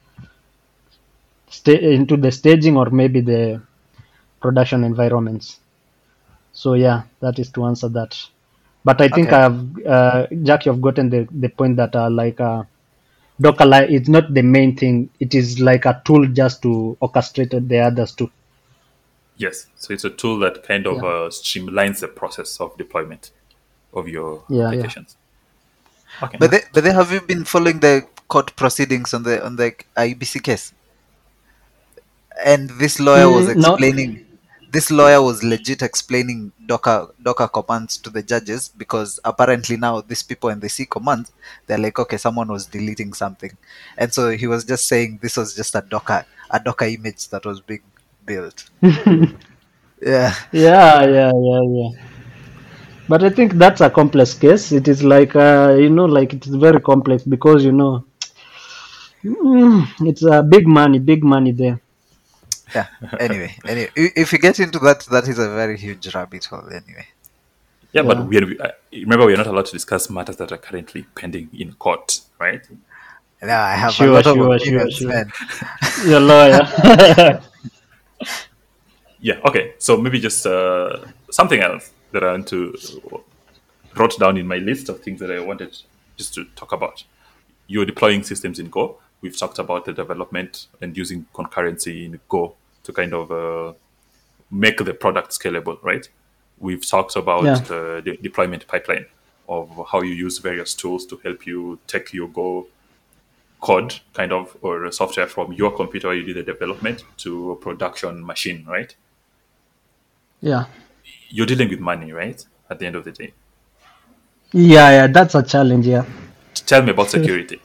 stay into the staging or maybe the production environments. So yeah, that is to answer that. But I think
Okay.
I've uh, Jack, you've gotten the, the point that uh, like uh, Docker li- it's not the main thing. It is like a tool just to orchestrate the others too.
Yes, so it's a tool that kind of
Yeah,
uh, streamlines the process of deployment of your
yeah, yeah.
applications. Okay.
But they, but they have you been following the court proceedings on the on the I B C case? And this lawyer was
Mm, no,
explaining. This lawyer was legit explaining Docker Docker commands to the judges because apparently now these people when they see commands, they're like, okay, someone was deleting something, and so he was just saying this was just a Docker a Docker image that was being built. Yeah,
yeah, yeah, yeah, yeah. But I think that's a complex case. It is like uh, you know, like it is very complex because you know, mm, it's a big money, big money there.
yeah. Anyway, anyway, i- if you get into that, that is a very huge rabbit hole. Anyway,
Yeah, but
Yeah,
we are, uh, remember, we are not allowed to discuss matters that are currently pending in court, right?
now I have a
sure,
lot of
sure, sure,
opinions,
sure.
man.
Your lawyer.
Yeah, okay. So maybe just uh, something else that I want to wrote down in my list of things that I wanted just to talk about. You're deploying systems in Go. We've talked about the development and using concurrency in Go to kind of uh, make the product scalable, right? We've talked about
Yeah,
the, the deployment pipeline of how you use various tools to help you take your Go code kind of or software from your computer where you do the development to a production machine, right?
yeah,
You're dealing with money, right? At the end of the day.
yeah, yeah. That's a challenge. Yeah.
Tell me about security.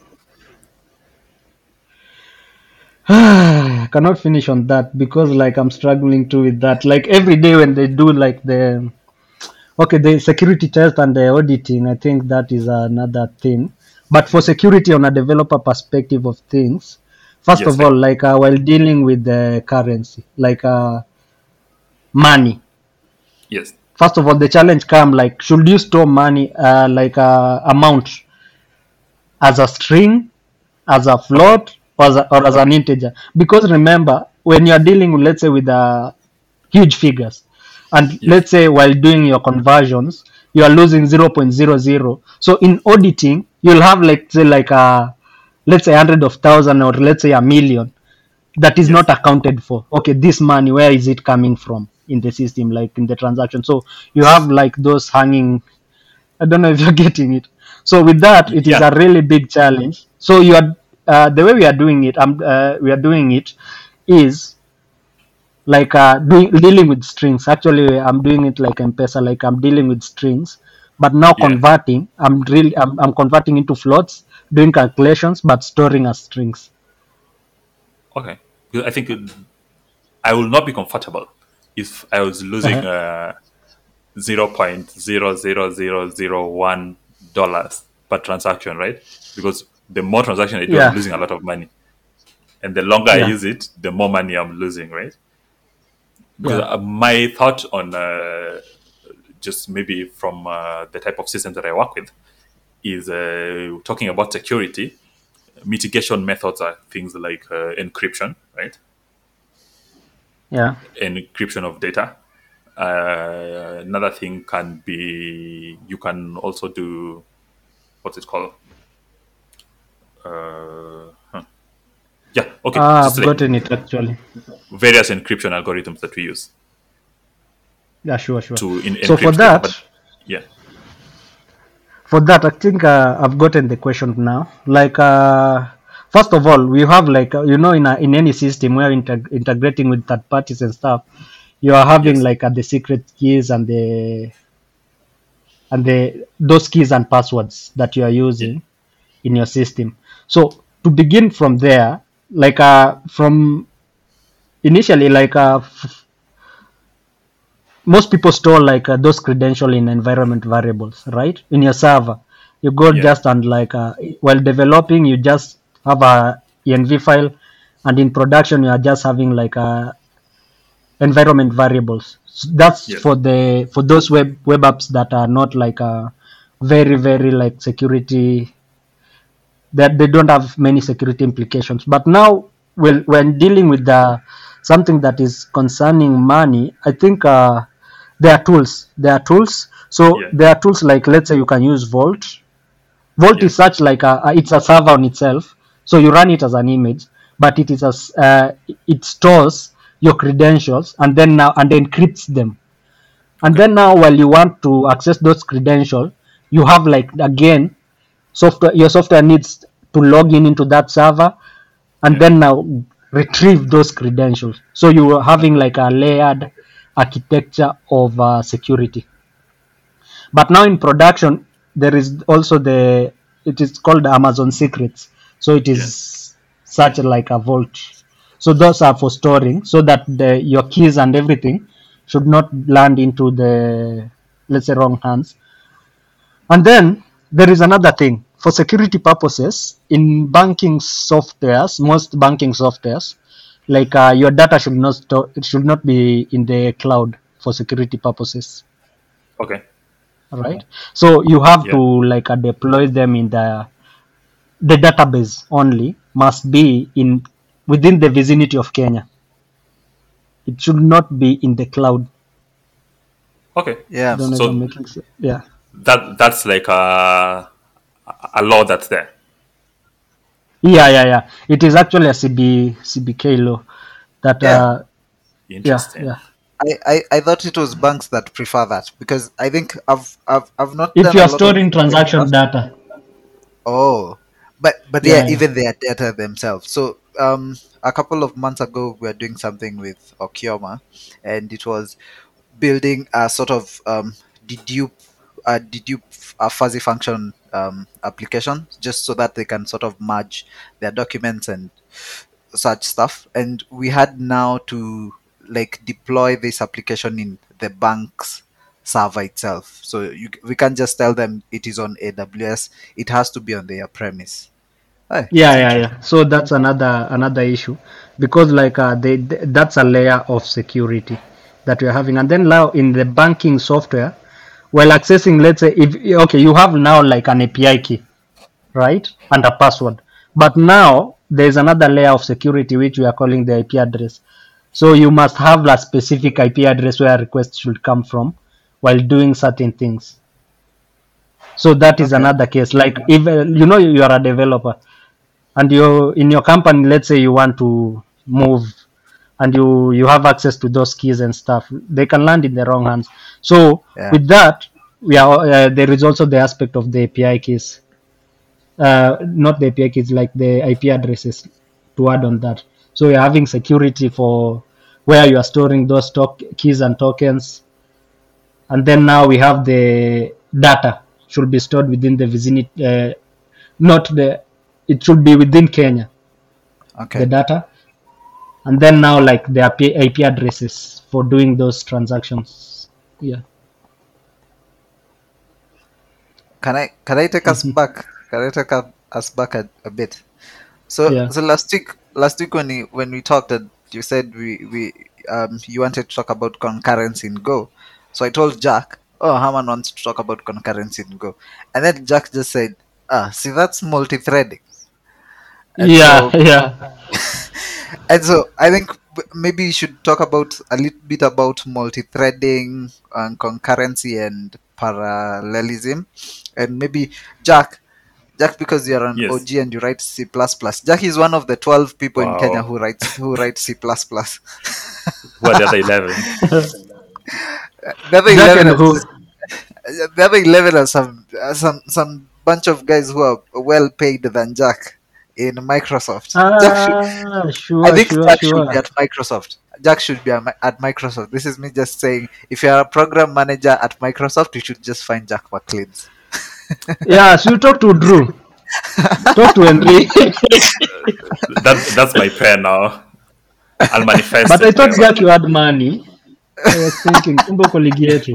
I cannot finish on that because like I'm struggling too with that. Like every day when they do like the okay the security test and the auditing, I think that is another thing. But for security on a developer perspective of things, first
Yes,
of all,
like
like uh, while dealing with the currency, like uh, money.
yes,
First of all, the challenge come like should you store money uh, like uh, amount as a string, as a
okay,
float, or as, a, or as an integer? Because remember, when you are dealing, with, let's say, with uh, huge figures, and
yes,
let's say while doing your conversions, you are losing zero point zero zero. So in auditing, you'll have like say like a let's say hundred of thousand or let's say a million that is
yes,
not accounted for. Okay, this money, where is it coming from in the system, like in the transaction? So you have like those hanging. I don't know if you're getting it. So with that,
Y-
it is
yeah,
a really big challenge. So you are uh, the way we are doing it. Um, uh, we are doing it is like uh, doing dealing with strings. Actually, I'm doing it like M-Pesa, like I'm dealing with strings, but now
yeah.
converting. I'm really I'm, I'm converting into floats, doing calculations, but storing as strings.
Okay, because I think it- I will not be comfortable if I was losing
Uh-huh.
uh, zero point zero zero zero zero one dollars per transaction, right? Because the more transaction I do, I'm
Yeah,
losing a lot of money, and the longer I
yeah,
use it, the more money I'm losing, right? Because
yeah,
uh, my thought on uh, just maybe from uh, the type of systems that I work with is uh, talking about security. Mitigation methods are things like uh, encryption, right?
yeah.
Encryption of data. Uh, another thing can be you can also do what's it called? Uh, huh. Yeah, okay,
Ah,
just
I've
like
gotten it actually.
various encryption algorithms that we use
Yeah, sure, sure.
to in-
So for
encrypt data.
that,
But yeah,
for that, I think uh, I've gotten the question now. Like, uh, first of all, we have like uh, you know in a, in any system where integ- integrating with third parties and stuff, you are having
yes,
like uh, the secret keys and the and the those keys and passwords that you are
yeah,
using in your system. So to begin from there, like uh, from initially, like uh, f- most people store like uh, those credential in environment variables, right? In your server, you go
Yeah.
just and like uh, while developing, you just have a env file, and in production, you are just having like a environment variables. So that's
Yes.
for the for those web web apps that are not like a very very like security, that they don't have many security implications. But now, well, when dealing with the something that is concerning money, I think uh, there are tools. There are tools. So
Yeah.
there are tools like, let's say you can use Vault. Vault
Yeah.
is such like a, a- it's a server on itself. So you run it as an image, but it is as uh, it stores your credentials and then now and encrypts them. And
Okay.
then now, while you want to access those credentials, you have like again software. Your software needs to log in into that server and
Yeah.
then now retrieve those credentials. So you are having like a layered architecture of uh, security. But now in production, there is also the, it is called Amazon Secrets. So it
Yeah.
is such like a vault. So those are for storing, so that the your keys and everything should not land into the, let's say, wrong hands. And then there is another thing for security purposes in banking softwares. Most banking softwares, like uh, your data should not store, it should not be in the cloud for security purposes.
Okay.
Right. So you have
Yeah.
to like uh, deploy them in the the database only must be in within the vicinity of Kenya. It should not be in the cloud.
Okay.
Yeah.
Don't know if
So
I'm making sense. Yeah.
that that's like a a law that's there.
Yeah, yeah, yeah. It is actually a C B C B K law that
Yeah.
uh yeah,
Interesting.
yeah.
I, I, I thought it was banks that prefer that because I think I've I've I've not
If
done
you
a
are
lot of
storing transaction
stuff.
data.
Oh, but but
Yeah,
yeah,
yeah.
even their data themselves. So um, a couple of months ago, we were doing something with Okioma, and it was building a sort of um, dedupe a dedupe a fuzzy function um, application just so that they can sort of merge their documents and such stuff. And we had now to like deploy this application in the bank's server itself. So you, we can't just tell them it is on A W S. It has to be on their premise. Hey,
Yeah,
it's
yeah,
interesting.
yeah. So that's another another issue because like uh, they, they that's a layer of security that we're having, and then now in the banking software, while accessing, let's say if okay, you have now like an A P I key, right, and a password, but now there's another layer of security which we are calling the I P address. So you must have a specific I P address where requests should come from while doing certain things. So that is
Okay.
another case. Like if uh, you know you are a developer and you in your company, let's say you want to move and you you have access to those keys and stuff, they can land in the wrong hands. So
Yeah.
with that, we are uh, there is also the aspect of the A P I keys, uh, not the A P I keys, like the I P addresses to add on that. So you're having security for where you are storing those to- keys and tokens, and then now we have the data should be stored within the vicinity, uh, not the, it should be within Kenya, the
Okay.
data, and then now like the I P, I P addresses for doing those transactions. Yeah.
Can I can I take us
Mhm.
back? Can I take up- us back a, a bit? So
Yeah.
so last week last week when we when we talked, uh, you said we we um you wanted to talk about concurrency in Go. So I told Jack, oh, Haman wants to talk about concurrency in Go, and then Jack just said, ah, see, that's multi-threading. And
Yeah.
so
Yeah.
and so I think b- maybe we should talk about a little bit about multi-threading and concurrency and parallelism, and maybe Jack. Jack, because you're an
Yes.
O G and you write C plus plus. Jack is one of the twelve people in Kenya
Wow.
who writes who writes C plus plus.
Who are the other eleven?
The other
Jack
eleven
and who?
are the other eleven are some are some some bunch of guys who are well paid than Jack in Microsoft. Jack should,
Ah,
I
sure,
think
sure,
Jack should be
sure.
at Microsoft. Jack should be at Mi- at Microsoft. This is me just saying, if you're a program manager at Microsoft, you should just find Jack McLean's.
Yeah, so you talk to Drew, talk to Henry.
That that's my prayer now. I'll manifest
But I
it
thought
forever.
Jack you had money. I was thinking, kumbe uko ligi yetu.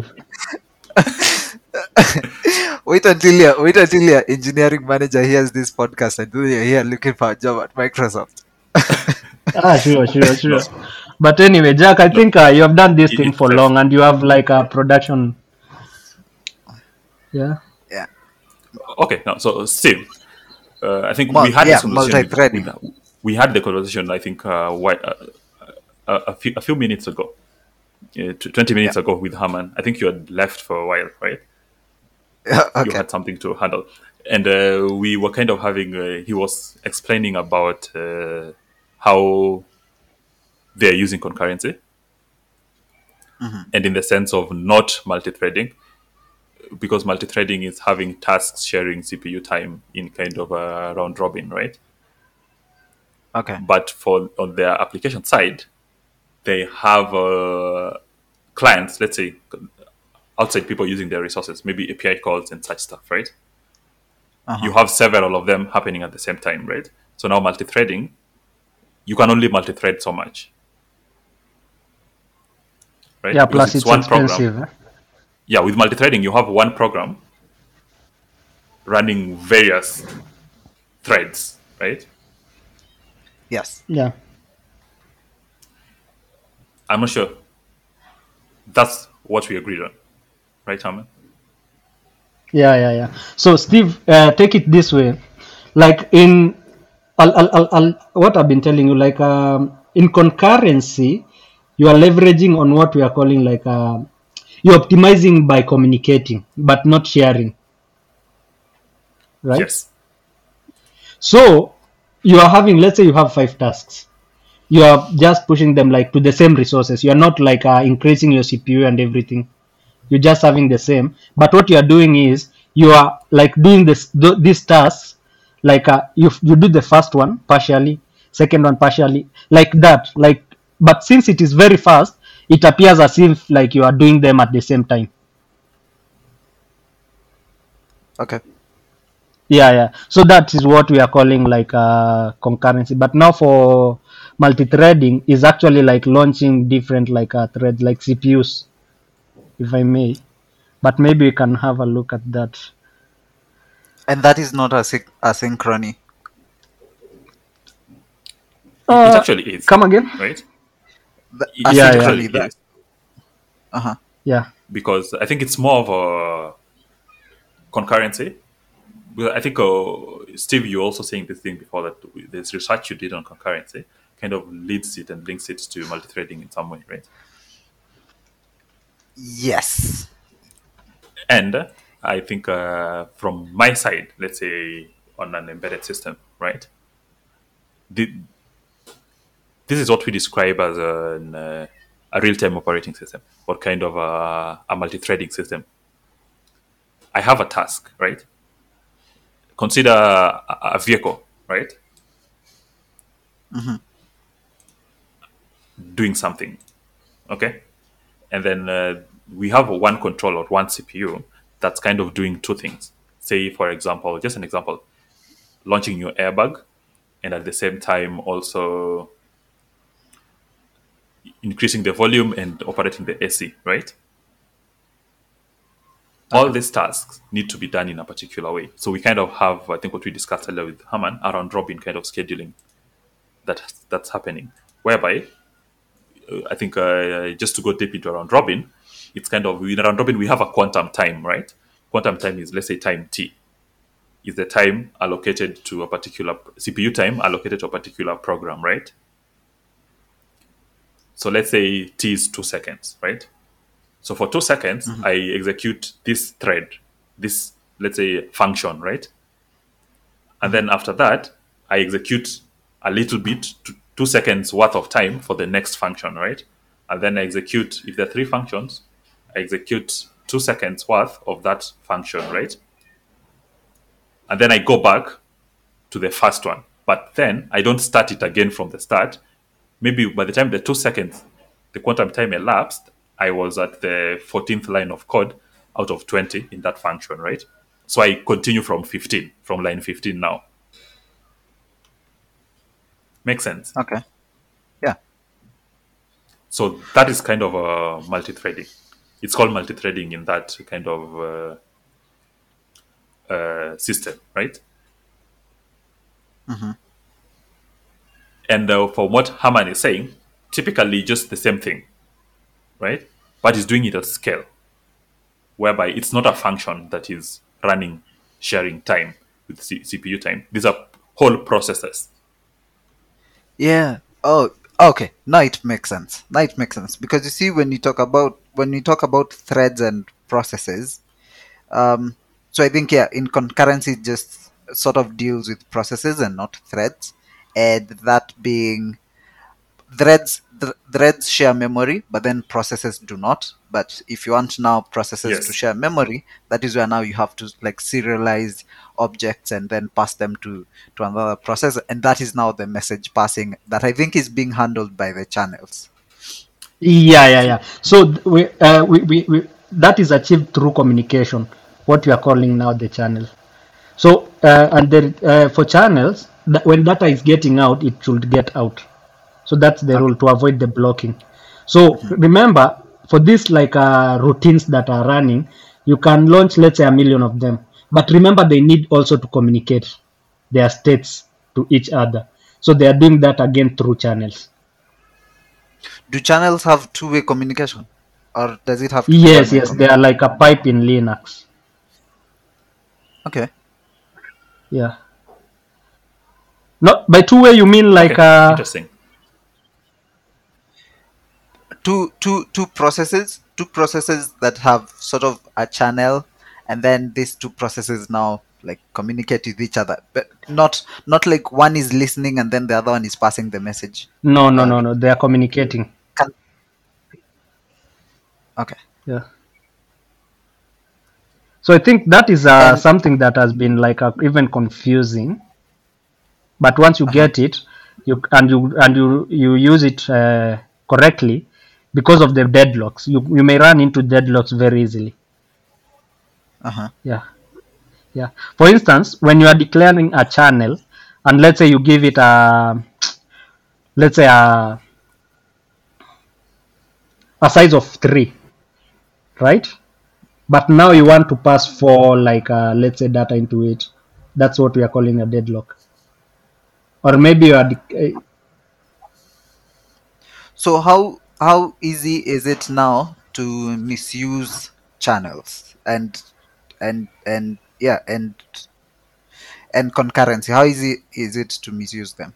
Wait until your wait until your engineering manager hears this podcast and then you're here looking for a job at Microsoft.
Ah, sure, sure, sure. But anyway, Jack, I think uh, you have done this
It-
thing
it's
for
a-
long, and you have like a production. Yeah.
Yeah.
Okay, now so Steve, uh, I think
Mul-
we had
yeah,
this conversation. With,
multi-threading.
with- we had the conversation. I think uh, why, uh, uh, a few a few minutes ago, uh, tw- twenty minutes
Yeah.
ago with Herman. I think you had left for a while, right? You
Okay.
had something to handle, and uh, we were kind of having. Uh, he was explaining about uh, how they're using concurrency, and in the sense of not multi-threading, because multi-threading is having tasks sharing C P U time in kind of a round robin, right?
Okay.
But for on their application side, they have uh, clients, let's say outside people using their resources, maybe A P I calls and such stuff, right?
Uh-huh.
You have several of them happening at the same time, right? So now multi-threading, you can only multi-thread so much, right?
Yeah.
Because
Plus, it's,
one
expensive.
program.
eh?
Yeah, with multi-threading, you have one program running various threads, right?
Yes.
Yeah.
I'm not sure. That's what we agreed on, right, Herman?
Yeah, yeah, yeah. So, Steve, uh, take it this way. Like in, I'll, I'll, I'll, I'll, what I've been telling you, like um, in concurrency, you are leveraging on what we are calling like uh, you're optimizing by communicating, but not sharing, right?
Yes.
So you are having, let's say, you have five tasks. You are just pushing them like to the same resources. You are not like uh, increasing your C P U and everything. You're just having the same, but what you are doing is you are like doing this th- these tasks like uh, you you do the first one partially, second one partially, like that, like, but since it is very fast, it appears as if like you are doing them at the same time.
Okay.
Yeah, yeah. So that is what we are calling like uh, concurrency. But now for multi-threading is actually like launching different like uh, threads like C P Us, if I may. But maybe we can have a look at that.
And that is not async- asynchrony.
It,
Uh,
it actually is,
Come again?
right?
The
It
Yeah, yeah.
actually
asynchrony. That.
is,
Uh-huh.
Yeah.
because I think it's more of a concurrency. Well, I think, uh, Steve, you also saying this thing before that this research you did on concurrency kind of leads it and links it to multi-threading in some way, right?
Yes.
And uh, I think uh, from my side, let's say on an embedded system, right? The, this is what we describe as an, uh, a real-time operating system, or kind of a, a multi-threading system. I have a task, right? Consider a, a vehicle, right? Doing something, okay? And then uh, we have one controller, one C P U that's kind of doing two things. Say, for example, just an example, launching your airbag, and at the same time also increasing the volume and operating the A C, right? All these tasks need to be done in a particular way. So we kind of have, I think, what we discussed earlier with Herman, around robin kind of scheduling that that's happening, whereby uh, I think uh, just to go deep into round robin, it's kind of in round robin we have a quantum time, right? Quantum time is, let's say, time t is the time allocated to a particular C P U time allocated to a particular program, right? So let's say t is two seconds, right? So for two seconds, I execute this thread, this, let's say, function, right? And then after that, I execute a little bit, to two seconds worth of time for the next function, right? And then I execute, if there are three functions, I execute two seconds worth of that function, right? And then I go back to the first one. But then I don't start it again from the start. Maybe by the time the two seconds, the quantum time elapsed, I was at the fourteenth line of code out of twenty in that function, right? So I continue from fifteen, from line fifteen now. Makes sense.
Okay. Yeah.
So that is kind of a multi-threading. It's called multi-threading in that kind of uh, uh, system, right?
Mm-hmm.
And uh, for what Haman is saying, typically just the same thing, right? But he's doing it at scale, whereby it's not a function that is running, sharing time with C- CPU time. These are whole processes.
Yeah. Oh, okay. Now it makes sense. Now it makes sense because you see, when you talk about when you talk about threads and processes, um, so I think yeah, in concurrency it just sort of deals with processes and not threads, and that being threads th- threads share memory, but then processes do not. But if you want now processes to
Yes.
share memory, that is where now you have to like serialize objects and then pass them to to another process, and that is now the message passing that I think is being handled by the channels.
Yeah, yeah, yeah. So th- we, uh, we, we, we that is achieved through communication, what we are calling now the channel. So uh, and then uh, for channels, that when data is getting out, it should get out. So that's the
Okay.
rule to avoid the blocking. So
Mhm.
remember, for this like uh, routines that are running, you can launch let's say a million of them. But remember, they need also to communicate their states to each other. So they are doing that again through channels.
Do channels have two-way communication, or does it have to be
Yes,
one-way
yes, they are
communication?
like a pipe in Linux.
Okay.
Yeah. Not by two way you mean like
Okay,
uh
interesting.
two two two processes two processes that have sort of a channel, and then these two processes now like communicate with each other, but not not like one is listening and then the other one is passing the message.
no no
uh,
no no they are communicating.
can, okay.
Yeah. So I think that is uh,
And
something that has been like uh, even confusing. But once you
uh-huh,
get it, you and you and you you use it uh, correctly, because of the deadlocks, you you may run into deadlocks very easily.
uh-huh.
Yeah, yeah. For instance, when you are declaring a channel, and let's say you give it a let's say a a size of three, right? But now you
Okay.
want to pass four like uh, let's say data into it. That's what we are calling a deadlock. Or maybe you are de-
So how how easy is it now to misuse channels and and and yeah, and and concurrency? How easy is it to misuse them?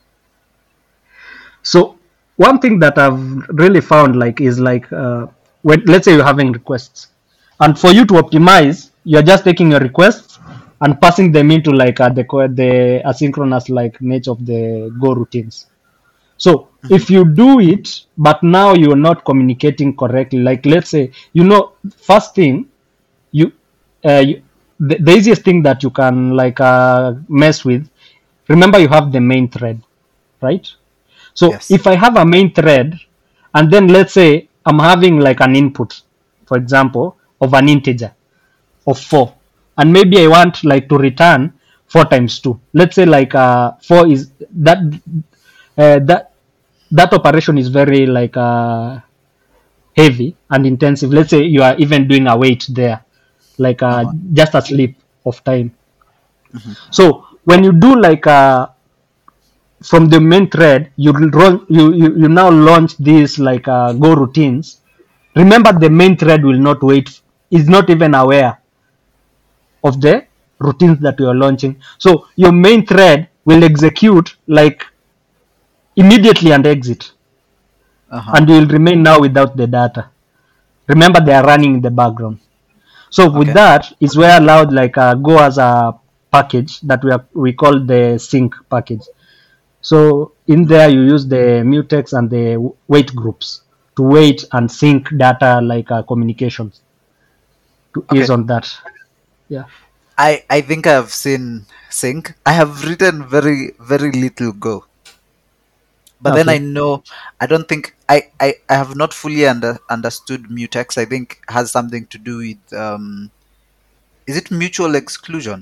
So one thing that I've really found like is like uh, when let's say you're having requests, and for you to optimize, you're just taking your requests and passing them into like uh, the the asynchronous like nature of the Go routines. So
Mhm.
if you do it, but now you're not communicating correctly, like let's say you know first thing you, uh, you the, the easiest thing that you can like uh, mess with. Remember, you have the main thread, right? So
Yes.
if I have a main thread, and then let's say I'm having like an input, for example, of an integer of four, and maybe I want like to return four times two. Let's say like uh, four is that uh, that that operation is very like uh, heavy and intensive. Let's say you are even doing a wait there, like uh,
Uh-huh.
just a sleep of time.
Mhm.
So when you do like uh, from the main thread, you run you, you, you now launch these like uh, Go routines. Remember, the main thread will not wait, is not even aware of the routines that you are launching. So your main thread will execute like immediately and exit,
Uh-huh.
and you will remain now without the data. Remember, they are running in the background. So with
Okay.
that is where allowed like uh, Go as a package that we are, we call the sync package. So in there you use the mutex and the wait groups to wait and sync data like uh, communications to ease
Okay.
on that. Yeah.
I I think I have seen sync. I have written very very little Go, but then I
Okay.
know I don't think I I, I have not fully under, understood mutex. I think has something to do with um is it mutual exclusion?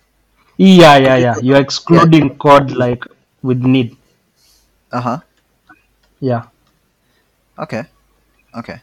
Yeah,
Could
yeah,
you
yeah.
tell-
You're
yeah.
excluding code like with need.
Uh-huh.
Yeah.
Okay. Okay.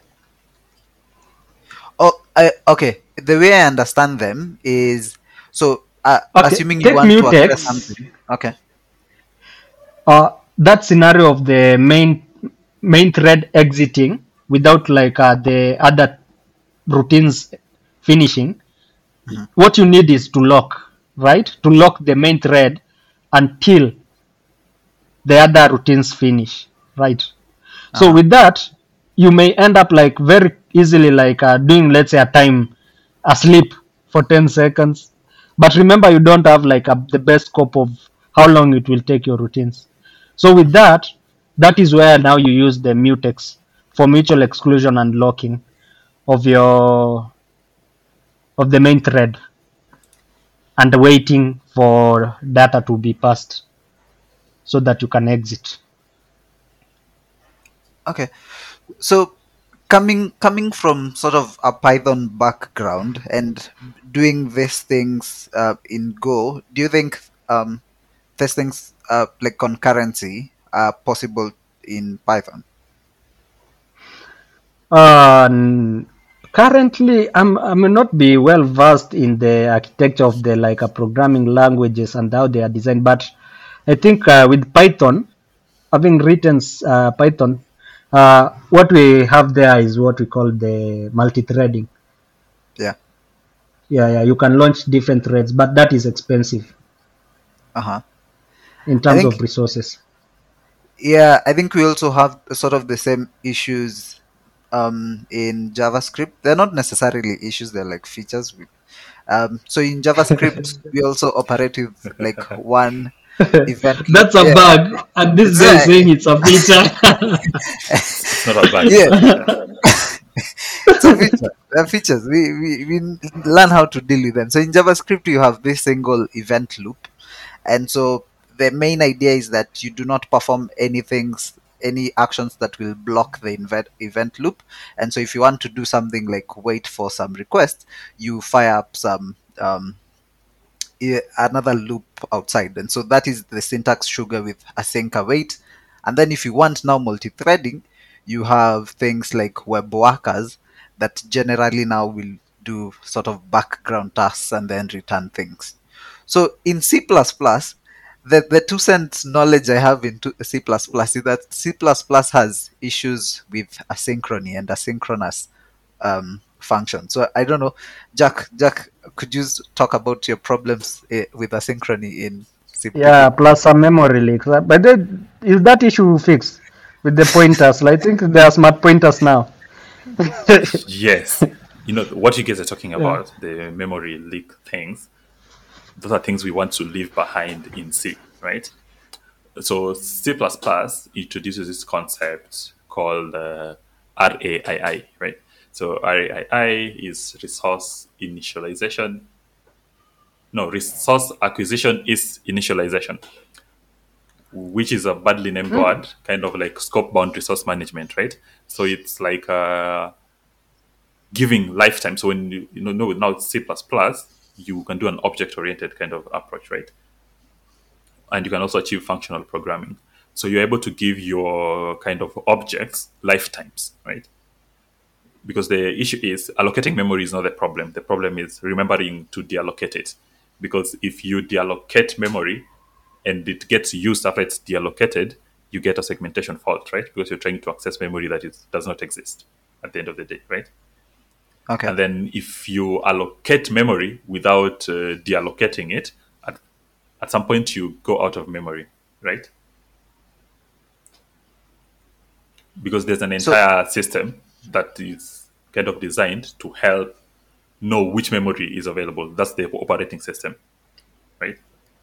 Oh, I, okay. The way I understand them is so. Uh,
Okay,
assuming you
take
want to access
mutex.
something. Okay.
Uh, that scenario of the main main thread exiting without like uh, the other routines finishing.
Mhm.
What you need is to lock, right? To lock the main thread until the other routines finish, right?
Uh
So
huh.
with that, you may end up like very easily like uh, doing, let's say, a time asleep for ten seconds. But remember, you don't have like a, the best scope of how long it will take your routines. So with that, that is where now you use the mutex for mutual exclusion and locking of your of the main thread and waiting for data to be passed so that you can exit.
Okay. So coming coming from sort of a Python background and doing these things uh, in Go, do you think um, these things uh, like concurrency are possible in Python?
Uh, n- currently, I'm I may not be well versed in the architecture of the like uh, programming languages and how they are designed, but I think uh, with Python, having written uh, Python, uh, what we have there is what we call the multi-threading.
Yeah.
Yeah, yeah, you can launch different threads, but that is expensive
Uh huh.
in
I
terms of
think
resources.
yeah. I think we also have sort of the same issues um, in JavaScript. They're not necessarily issues; they're like features. We, um, so in JavaScript, we also operate with like one event loop.
That's a
Yeah.
bug, and this
It's
guy is
a,
saying it's a feature.
It's, it's not a bug, it's
yeah.
a feature.
It's a feature. They're features. We, we we learn how to deal with them. So in JavaScript, you have this single event loop, and so the main idea is that you do not perform anything, any actions that will block the event event loop. And so if you want to do something like wait for some request, you fire up some um, i- another loop outside. And so that is the syntax sugar with async await. And then if you want now multi-threading, you have things like web workers that generally now will do sort of background tasks and then return things. So in C++, the, the two cents knowledge I have in to- C++ is that C++ has issues with asynchrony and asynchronous um, function. So I don't know, Jack. Jack, could you s- talk about your problems uh, with asynchrony in C P P?
Yeah, plus some memory leaks. Uh, But then, is that issue fixed with the pointers? Like, I think there are smart pointers now.
Yes. You know, what you guys are talking
Yeah.
about, the memory leak things, those are things we want to leave behind in C, right? So C++ introduces this concept called uh, R A I I, right? So R A I I is resource initialization. No, resource acquisition is initialization, which is a badly named word, kind of like scope bound resource management, right? So it's like uh, giving lifetime. So when you, you know no, now it's C++, you can do an object oriented kind of approach, right? And you can also achieve functional programming. So you're able to give your kind of objects lifetimes, right? Because the issue is allocating memory is not the problem. The problem is remembering to deallocate it. Because if you deallocate memory and it gets used after it's deallocated, you get a segmentation fault, right? Because you're trying to access memory that is, does not exist at the end of the day, right?
Okay.
And then if you allocate memory without uh, deallocating it, at, at some point you go out of memory, right? Because there's an
So
entire system that is kind of designed to help know which memory is available. That's the operating system, right?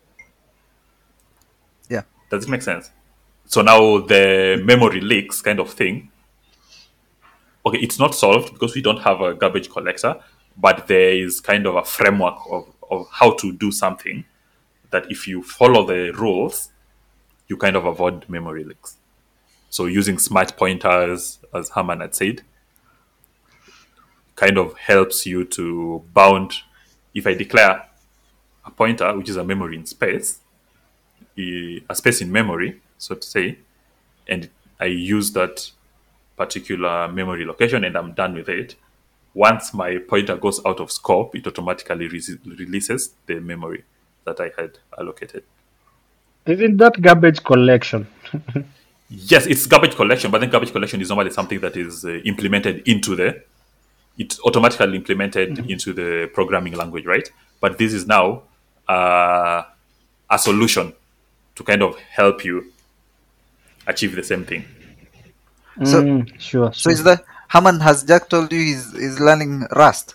yeah.
Does it make sense? So now the memory leaks kind of thing, okay, it's not solved because we don't have a garbage collector, but there is kind of a framework of, of how to do something that if you follow the rules, you kind of avoid memory leaks. So using smart pointers, as Herman had said, kind of helps you to bound. If I declare a pointer, which is a memory in space, a space in memory, so to say, and I use that particular memory location and I'm done with it. Once my pointer goes out of scope, it automatically re- releases the memory that I had allocated.
Isn't that garbage collection?
Yes, it's garbage collection, but then garbage collection is normally something that is uh, implemented into the, it's automatically implemented mm-hmm. into the programming language, right? But this is now uh, a solution to kind of help you achieve the same thing.
So,
Mm, sure,
so
sure.
is the Haman, has Jack told you he's, he's learning Rust?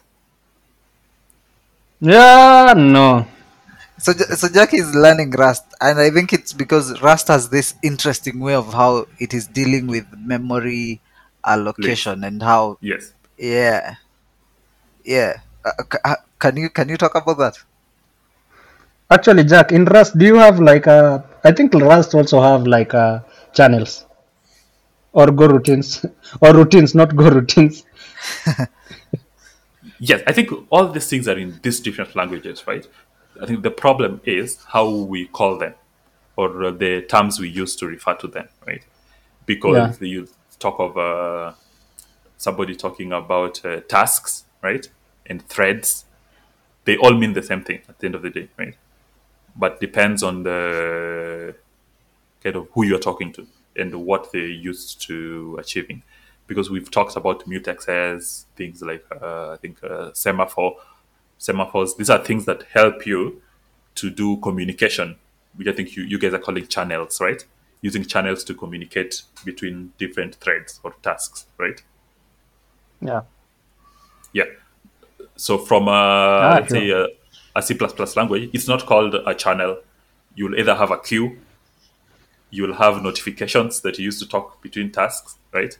Yeah, no.
So, J- so Jack is learning Rust, and I think it's because Rust has this interesting way of how it is dealing with memory allocation and how,
Yes.
yeah, yeah. Uh, c- uh, can you can you talk about that?
Actually, Jack, in Rust, do you have like a? I think Rust also have like uh, channels or Go routines or routines, not Go routines.
Yes, I think all these things are in these different languages, right? I think the problem is how we call them or the terms we use to refer to them, right? Because
Yeah.
you talk of uh, somebody talking about uh, tasks, right? And threads. They all mean the same thing at the end of the day, right? But depends on the kind of who you're talking to and what they're used to achieving. Because we've talked about mutexes, things like uh, I think uh, semaphore, semaphores. These are things that help you to do communication, which I think you, you guys are calling channels, right? Using channels to communicate between different threads or tasks, right?
Yeah.
Yeah. So from a,
Ah,
let's say
sure.
a, a C plus plus language, it's not called a channel. You'll either have a queue, you'll have notifications that you use to talk between tasks, right?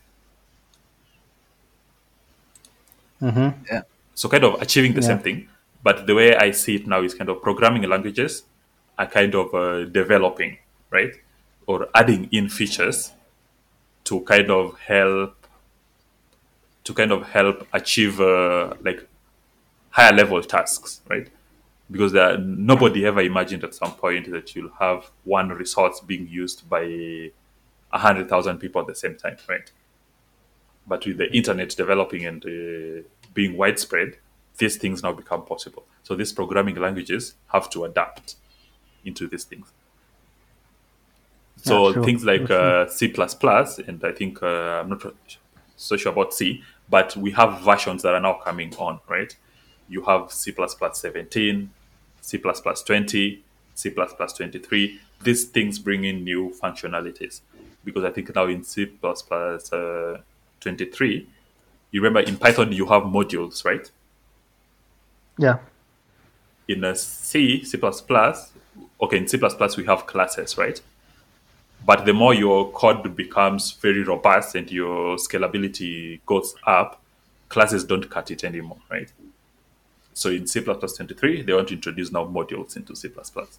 Mm-hmm.
Yeah.
So kind of achieving the
Yeah.
same thing. But the way I see it now is kind of programming languages are kind of uh, developing, right? Or adding in features to kind of help to kind of help achieve uh, like higher level tasks, right? Because there, nobody ever imagined at some point that you'll have one resource being used by a hundred thousand people at the same time, right? But with the internet developing and uh, being widespread, these things now become possible. So these programming languages have to adapt into these things. So
Yeah, sure.
things like
Sure, sure.
uh, C plus plus, and I think uh, I'm not so sure about C, but we have versions that are now coming on, right? You have C plus plus seventeen, C plus plus twenty, C plus plus twenty-three. These things bring in new functionalities because I think now in C plus plus uh, twenty-three, you remember in Python you have modules, right?
Yeah.
In a C, C plus plus, okay, in C plus plus we have classes, right? But the more your code becomes very robust and your scalability goes up, classes don't cut it anymore, right? So in C plus plus twenty-three, they want to introduce now modules into C plus plus.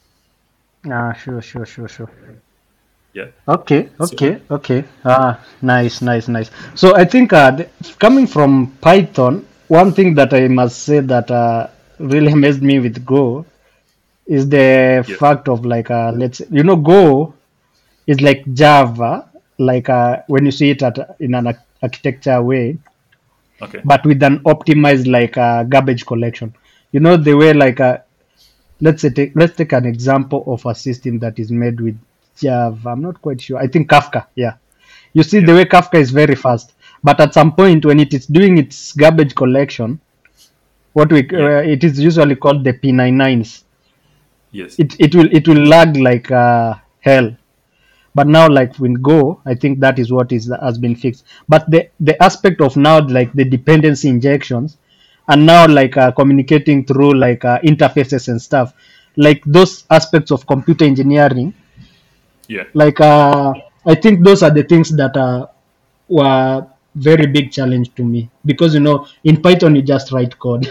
Ah, sure, sure, sure, sure.
Yeah.
Okay,
So,
okay, okay. Ah, nice, nice, nice. So I think uh, th- coming from Python, one thing that I must say that uh, really amazed me with Go is the
yes.
fact of like uh, let's you know Go is like Java, like uh, when you see it at in an arch- architecture way,
Okay.
but with an optimized like uh, garbage collection. You know the way like uh, let's say take, let's take an example of a system that is made with Java. I'm not quite sure. I think Kafka. Yeah, you see
Yeah.
the way Kafka is very fast, but at some point when it is doing its garbage collection, what we
Yeah.
uh, it is usually called the P ninety-nines.
Yes.
It it will it will lag like uh, hell. But now like with Go, I think that is what is has been fixed. But the the aspect of now like the dependency injections and now like uh, communicating through like uh, interfaces and stuff, like those aspects of computer engineering,
Yeah.
like uh, I think those are the things that uh, were very big challenge to me because you know in Python you just write code.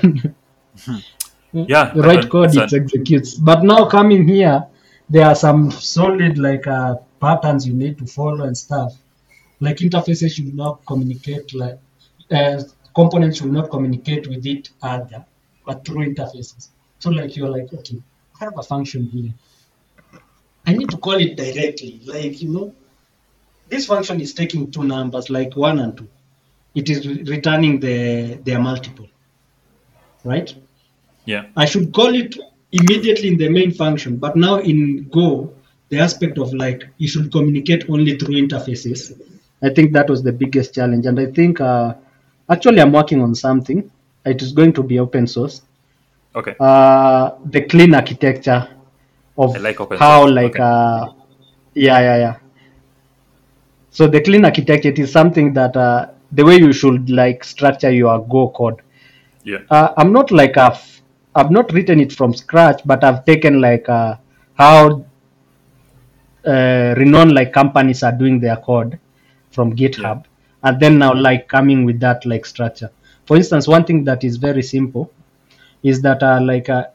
Yeah.
You write
Python
code,
is
it
an
executes. But now coming here, there are some solid like uh, patterns you need to follow and stuff. Like interfaces should not communicate like uh, components should not communicate with each other, but through interfaces. So like you're like, okay, I have a function here. I need to call it directly, like you know. this function is taking two numbers like one and two. It is re- returning the their multiple, right?
Yeah.
I should call it immediately in the main function, but now in Go, the aspect of like you should communicate only through interfaces. I think that was the biggest challenge, and I think uh, actually I'm working on something. It is going to be open source.
Okay.
Uh, the clean architecture of
I like open
how
source.
like
Okay.
uh, yeah yeah yeah. So the clean architecture it is something that uh, the way you should like structure your Go code.
Yeah.
Uh, I'm not like I've I've not written it from scratch, but I've taken like uh, how uh, renowned like companies are doing their code from GitHub, and then now like coming with that like structure. For instance, one thing that is very simple is that uh, like uh,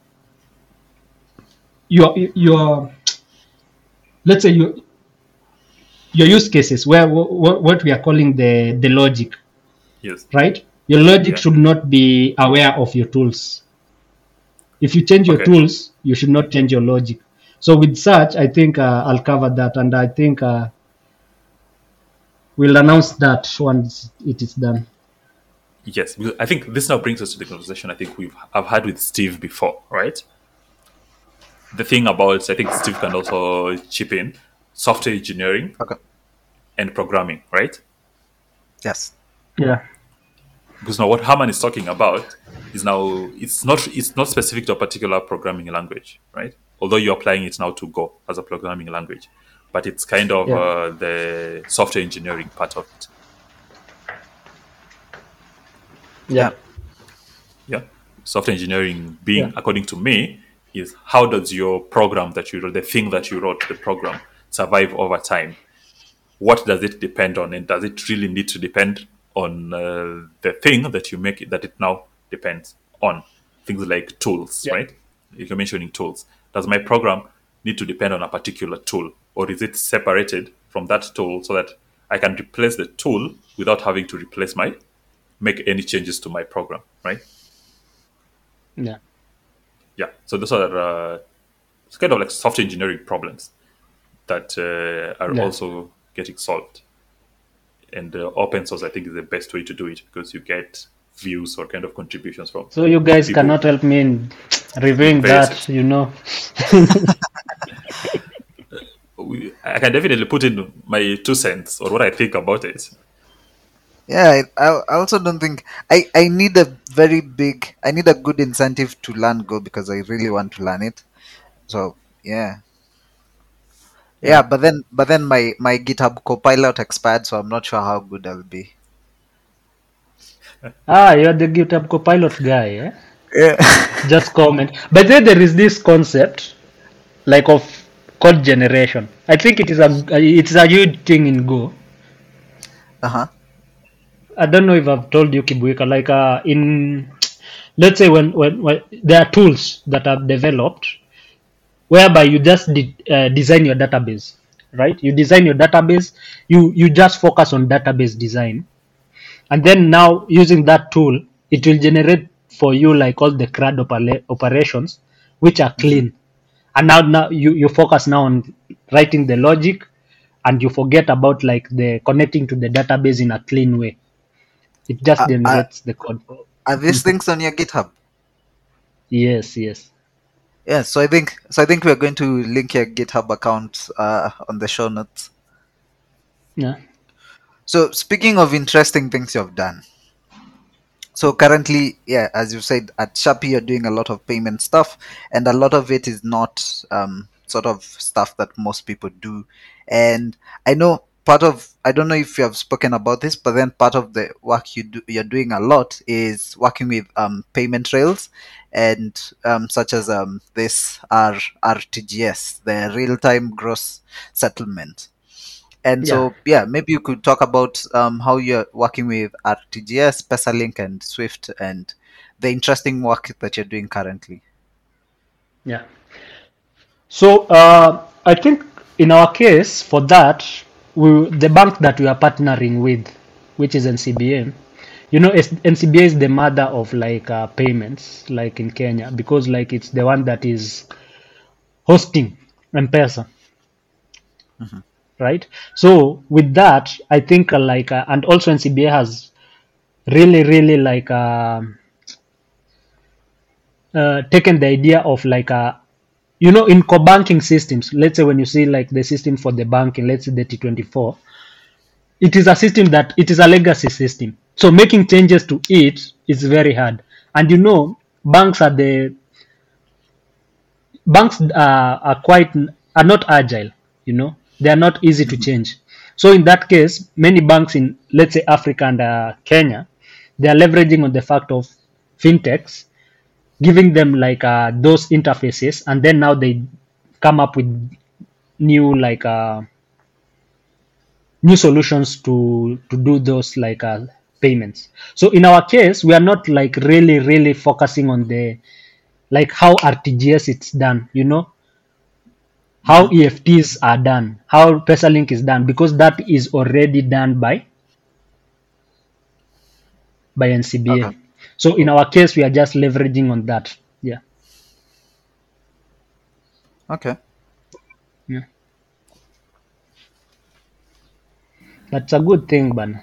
your your let's say your your use cases where what, what we are calling the the logic,
Yes.
right? Your logic
Yeah.
should not be aware of your tools. If you change your
Okay.
tools, you should not change your logic. So with such, I think uh, I'll cover that, and I think uh, we'll announce that once it is done.
Yes, because I think this now brings us to the conversation I think we've I've had with Steve before, right? The thing about I think Steve can also chip in software engineering
Okay.
and programming, right?
Yes.
Yeah.
Because now what Herman is talking about is now it's not it's not specific to a particular programming language, right? Although you're applying it now to Go as a programming language, but it's kind of
Yeah.
uh, the software engineering part of it.
Yeah.
Yeah, software engineering being,
Yeah.
according to me, is how does your program that you wrote, the thing that you wrote, the program, survive over time? What does it depend on, and does it really need to depend on uh, the thing that you make it that it now depends on? Things like tools,
Yeah.
right? If you're mentioning tools, does my program need to depend on a particular tool, or is it separated from that tool so that I can replace the tool without having to replace my make any changes to my program, right?
Yeah.
Yeah, so those are uh, it's kind of like software engineering problems that uh, are
Yeah.
also getting solved. And uh, open source, I think, is the best way to do it because you get views or kind of contributions from.
So you guys
People.
cannot help me in reviewing
Various
that, you know.
We, I can definitely put in my two cents or what I think about it.
Yeah, I, I also don't think I, I need a very big I need a good incentive to learn Go because I really want to learn it. So yeah. Yeah,
Yeah.
but then but then my, my GitHub Copilot expired, so I'm not sure how good I'll be.
Ah, you're the GitHub Copilot guy, eh?
Yeah.
Just comment. But then there is this concept, like of code generation. I think it is a it's a huge thing in Go.
Uh-huh.
I don't know if I've told you, Kibuika, like uh, in let's say when, when when there are tools that are developed whereby you just de- uh, design your database, right? You design your database, you you just focus on database design, and then now using that tool, it will generate for you like all the C R U D opera- operations which are clean, and now now you you focus now on writing the logic, and you forget about like the connecting to the database in a clean way. It just
Uh, uh,
generates the code.
are these things on your GitHub?
Yes, yes.
Yeah, so I think so I think we're going to link your GitHub account uh, on the show notes.
Yeah.
So speaking of interesting things you've done, so currently, yeah, as you said, at Shopee you're doing a lot of payment stuff, and a lot of it is not um, sort of stuff that most people do. And I know part of I don't know if you have spoken about this, but then part of the work you do you're doing a lot is working with um, payment rails, and um, such as um, this R RTGS, the real time gross settlement. And
Yeah.
so, yeah, maybe you could talk about um, how you're working with R T G S, Pesalink, and Swift, and the interesting work that you're doing currently.
Yeah. So uh, I think in our case for that, we the bank that we are partnering with, which is N C B A. You know, it's- N C B A is the mother of like uh, payments, like in Kenya, because like it's the one that is hosting M-Pesa. right? So with that, I think uh, like uh, and also N C B A has really really like uh, uh, taken the idea of like a, you know, in core banking systems. Let's say when you see like the system for the banking, let's say the T twenty-four, it is a system that it is a legacy system. So making changes to it is very hard. And you know, banks are the banks are, are quite are not agile. You know, they are not easy to change. So in that case, many banks in, let's say, Africa and uh, Kenya, they are leveraging on the fact of fintechs, giving them like uh, those interfaces, and then now they come up with new like uh, new solutions to to do those like uh, payments. So in our case, we are not like really really focusing on the like how R T G S it's done, you know, how E F Ts are done, how PesaLink is done, because that is already done by by N C B A.
Okay.
So in our case, we are just leveraging on that. Yeah.
Okay.
Yeah. That's a good thing, man.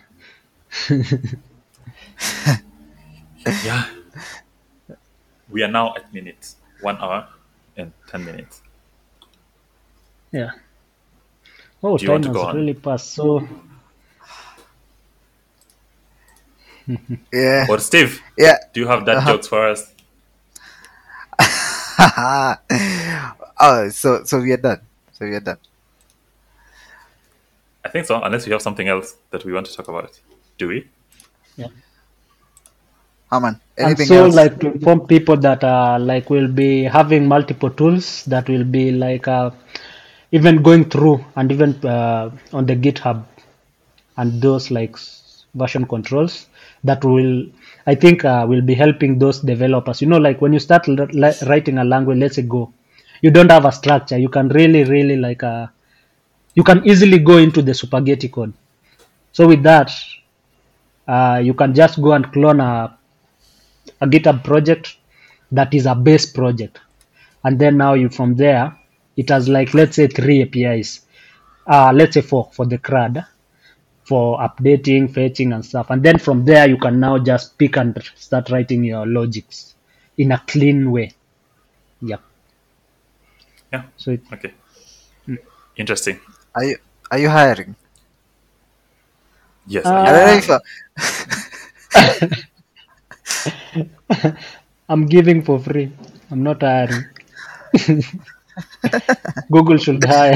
Yeah. We are now at minutes, one hour and ten minutes.
Yeah. Oh,
Do you want
time
to go
has
on?
really passed. So
Yeah.
Or Steve,
Yeah.
do you have that
Uh-huh.
jokes for us?
Oh, so so we are done. So we are done.
I think so, unless we have something else that we want to talk about. Do we?
yeah.
Haman,
And
anything
so
else?
like to inform people that uh like we'll be having multiple tools that will be like uh even going through and even uh, on the GitHub and those like s- version controls that will, I think uh, will be helping those developers. You know, like when you start l- li- writing a language, let's say Go, you don't have a structure. You can really, really like uh, you can easily go into the spaghetti code. So with that, uh, you can just go and clone a, a GitHub project that is a base project, and then now you from there, it has like let's say three A P Is. Uh, let's say four for the C R U D, for updating, fetching, and stuff. And then from there, you can now just pick and start writing your logics in a clean way. Yep.
Yeah.
So it,
Okay. Interesting.
Are you are you hiring?
Yes.
Uh,
I don't know if uh,
I'm giving for free. I'm not hiring. Google should hire.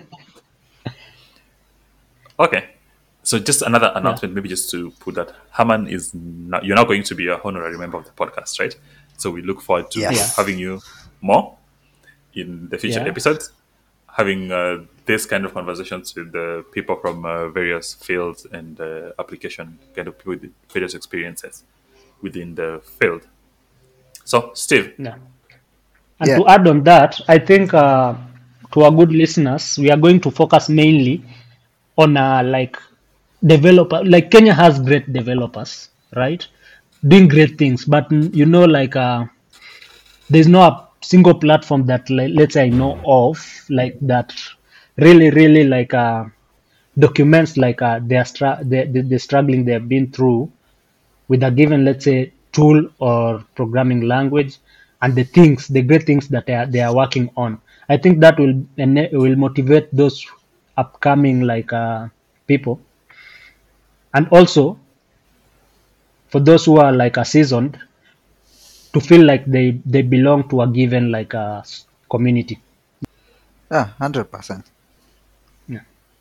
Okay. So just another announcement, maybe just to put that Haman is now, you're now going to be a honorary member of the podcast, right? So we look forward to
Yes.
having you more in the future
Yeah.
episodes, having uh, this kind of conversations with the people from uh, various fields and uh, application kind of people with various experiences within the field. So, Steve,
Yeah. And
Yeah.
to add on that, I think uh, to our good listeners, we are going to focus mainly on uh, like developer. Like Kenya has great developers, right? Doing great things, but mm, you know, like uh, there's no a single platform that like, let's say I know of like that really, really like uh, documents like uh, they are str- the, the, the struggling they have been through with a given, let's say, tool or programming language, and the things, the great things that they are, they are working on. I think that will ene- will motivate those upcoming like uh, people, and also for those who are like a seasoned to feel like they they belong to a given like a s- community.
Yeah, hundred percent.
Yeah.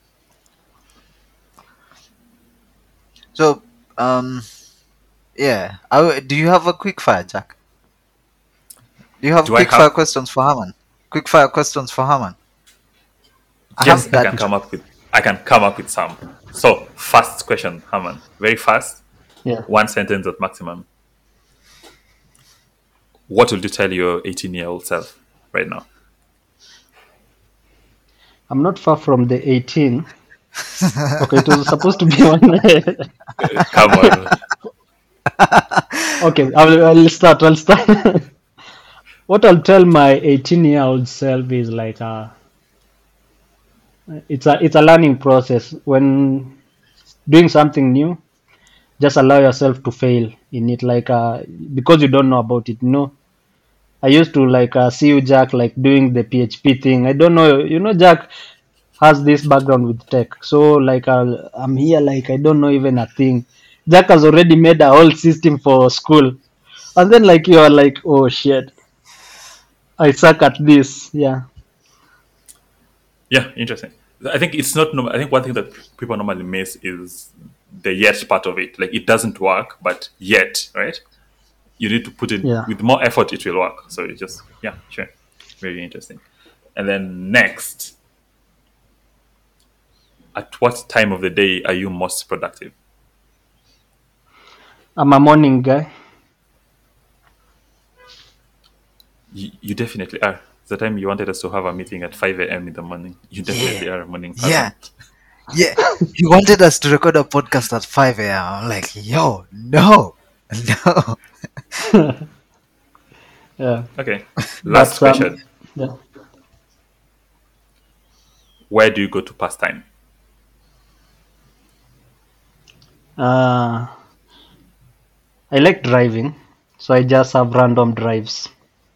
So um yeah. I w do you have a quick fire, Jack? Do you have
do I
quick fire
have?
questions for Haman? Quick fire questions for Haman. I
Yes,
have
I can
that.
come up with. I can come up with some. So, first question, Haman. Very fast.
Yeah.
One sentence at maximum. What would you tell your eighteen-year-old self right now?
I'm not far from the eighteen. Okay, it was supposed to be one.
Come on.
Okay, I'll, I'll start. I'll start. What I'll tell my eighteen year old self is like, uh, it's a it's a learning process. When doing something new, just allow yourself to fail in it, like uh, because you don't know about it. No, I used to like uh, see you, Jack, like doing the P H P thing. I don't know, you know, Jack has this background with tech, so like uh, I'm here, like I don't know even a thing. Jack has already made a whole system for school, and then like you are like, oh shit, I suck at this. Yeah,
Yeah, interesting. I think it's not. norm- I think one thing that people normally miss is the yet part of it. Like it doesn't work, but yet, right? You need to put in
yeah.
with more effort, it will work. So it's just yeah, sure, very interesting. And then next, at what time of the day are you most productive?
I'm a morning guy.
You, you definitely are. The time you wanted us to have a meeting at five a m in the morning, you definitely
Yeah.
are a morning person.
Yeah. Yeah. He wanted us to record a podcast at five a.m. I'm like, yo, no. No.
Yeah,
Okay. Last
but um,
question.
yeah.
Where do you go to pass time?
Uh, I like driving, so I just have random drives.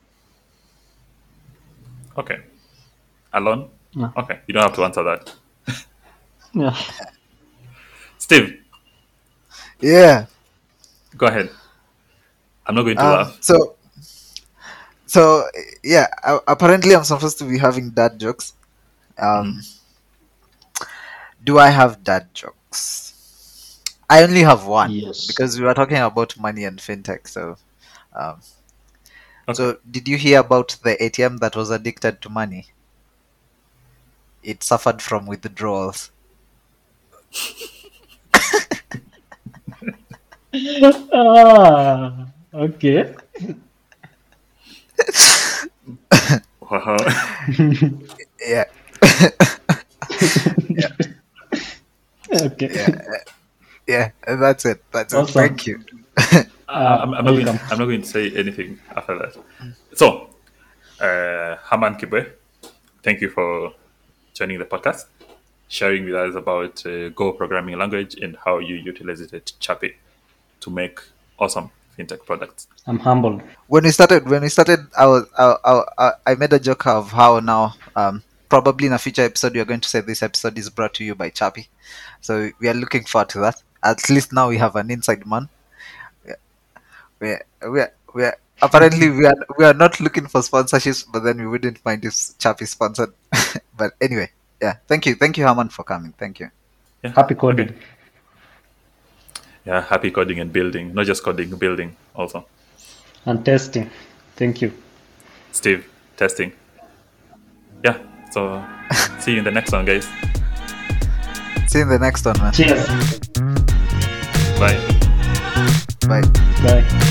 Okay. Alone?
Yeah.
Okay. You don't have to answer that.
Yeah.
Steve,
Yeah.
go ahead. I'm not going to
Um,
laugh.
so, so yeah. a- Apparently, I'm supposed to be having dad jokes. Um, do I have dad jokes? I only have one
Yes.
because we were talking about money and fintech. So, um,
Okay.
so did you hear about the A T M that was addicted to money? It suffered from withdrawals.
Ah, okay.
Wow.
Yeah.
Okay.
Yeah. Yeah. and That's it. That's it.
Awesome.
Thank you.
Uh, I'm, I'm, not going,
welcome.
I'm not going to say anything after that. So, uh, Haman Kibwe, thank you for joining the podcast, sharing with us about uh, Go programming language and how you utilize it at Chappy to make awesome fintech products.
I'm humbled.
When we started, when we started, I was, I, I, I- I made a joke of how now, um, probably in a future episode, you're going to say this episode is brought to you by Chappy. So we are looking forward to that. At least now we have an inside man. We are, we are, we are apparently we are we are not looking for sponsorships, but then we wouldn't mind if Chappy sponsored. But anyway, yeah. Thank you, thank you, Haman, for coming. Thank you.
Yeah.
Happy coding.
Okay. Yeah, happy coding and building, not just coding, building also.
And testing. Thank you.
Steve, testing. Yeah, so see you in the next one, guys.
See you in the next one, man.
Cheers.
Bye.
Bye.
Bye.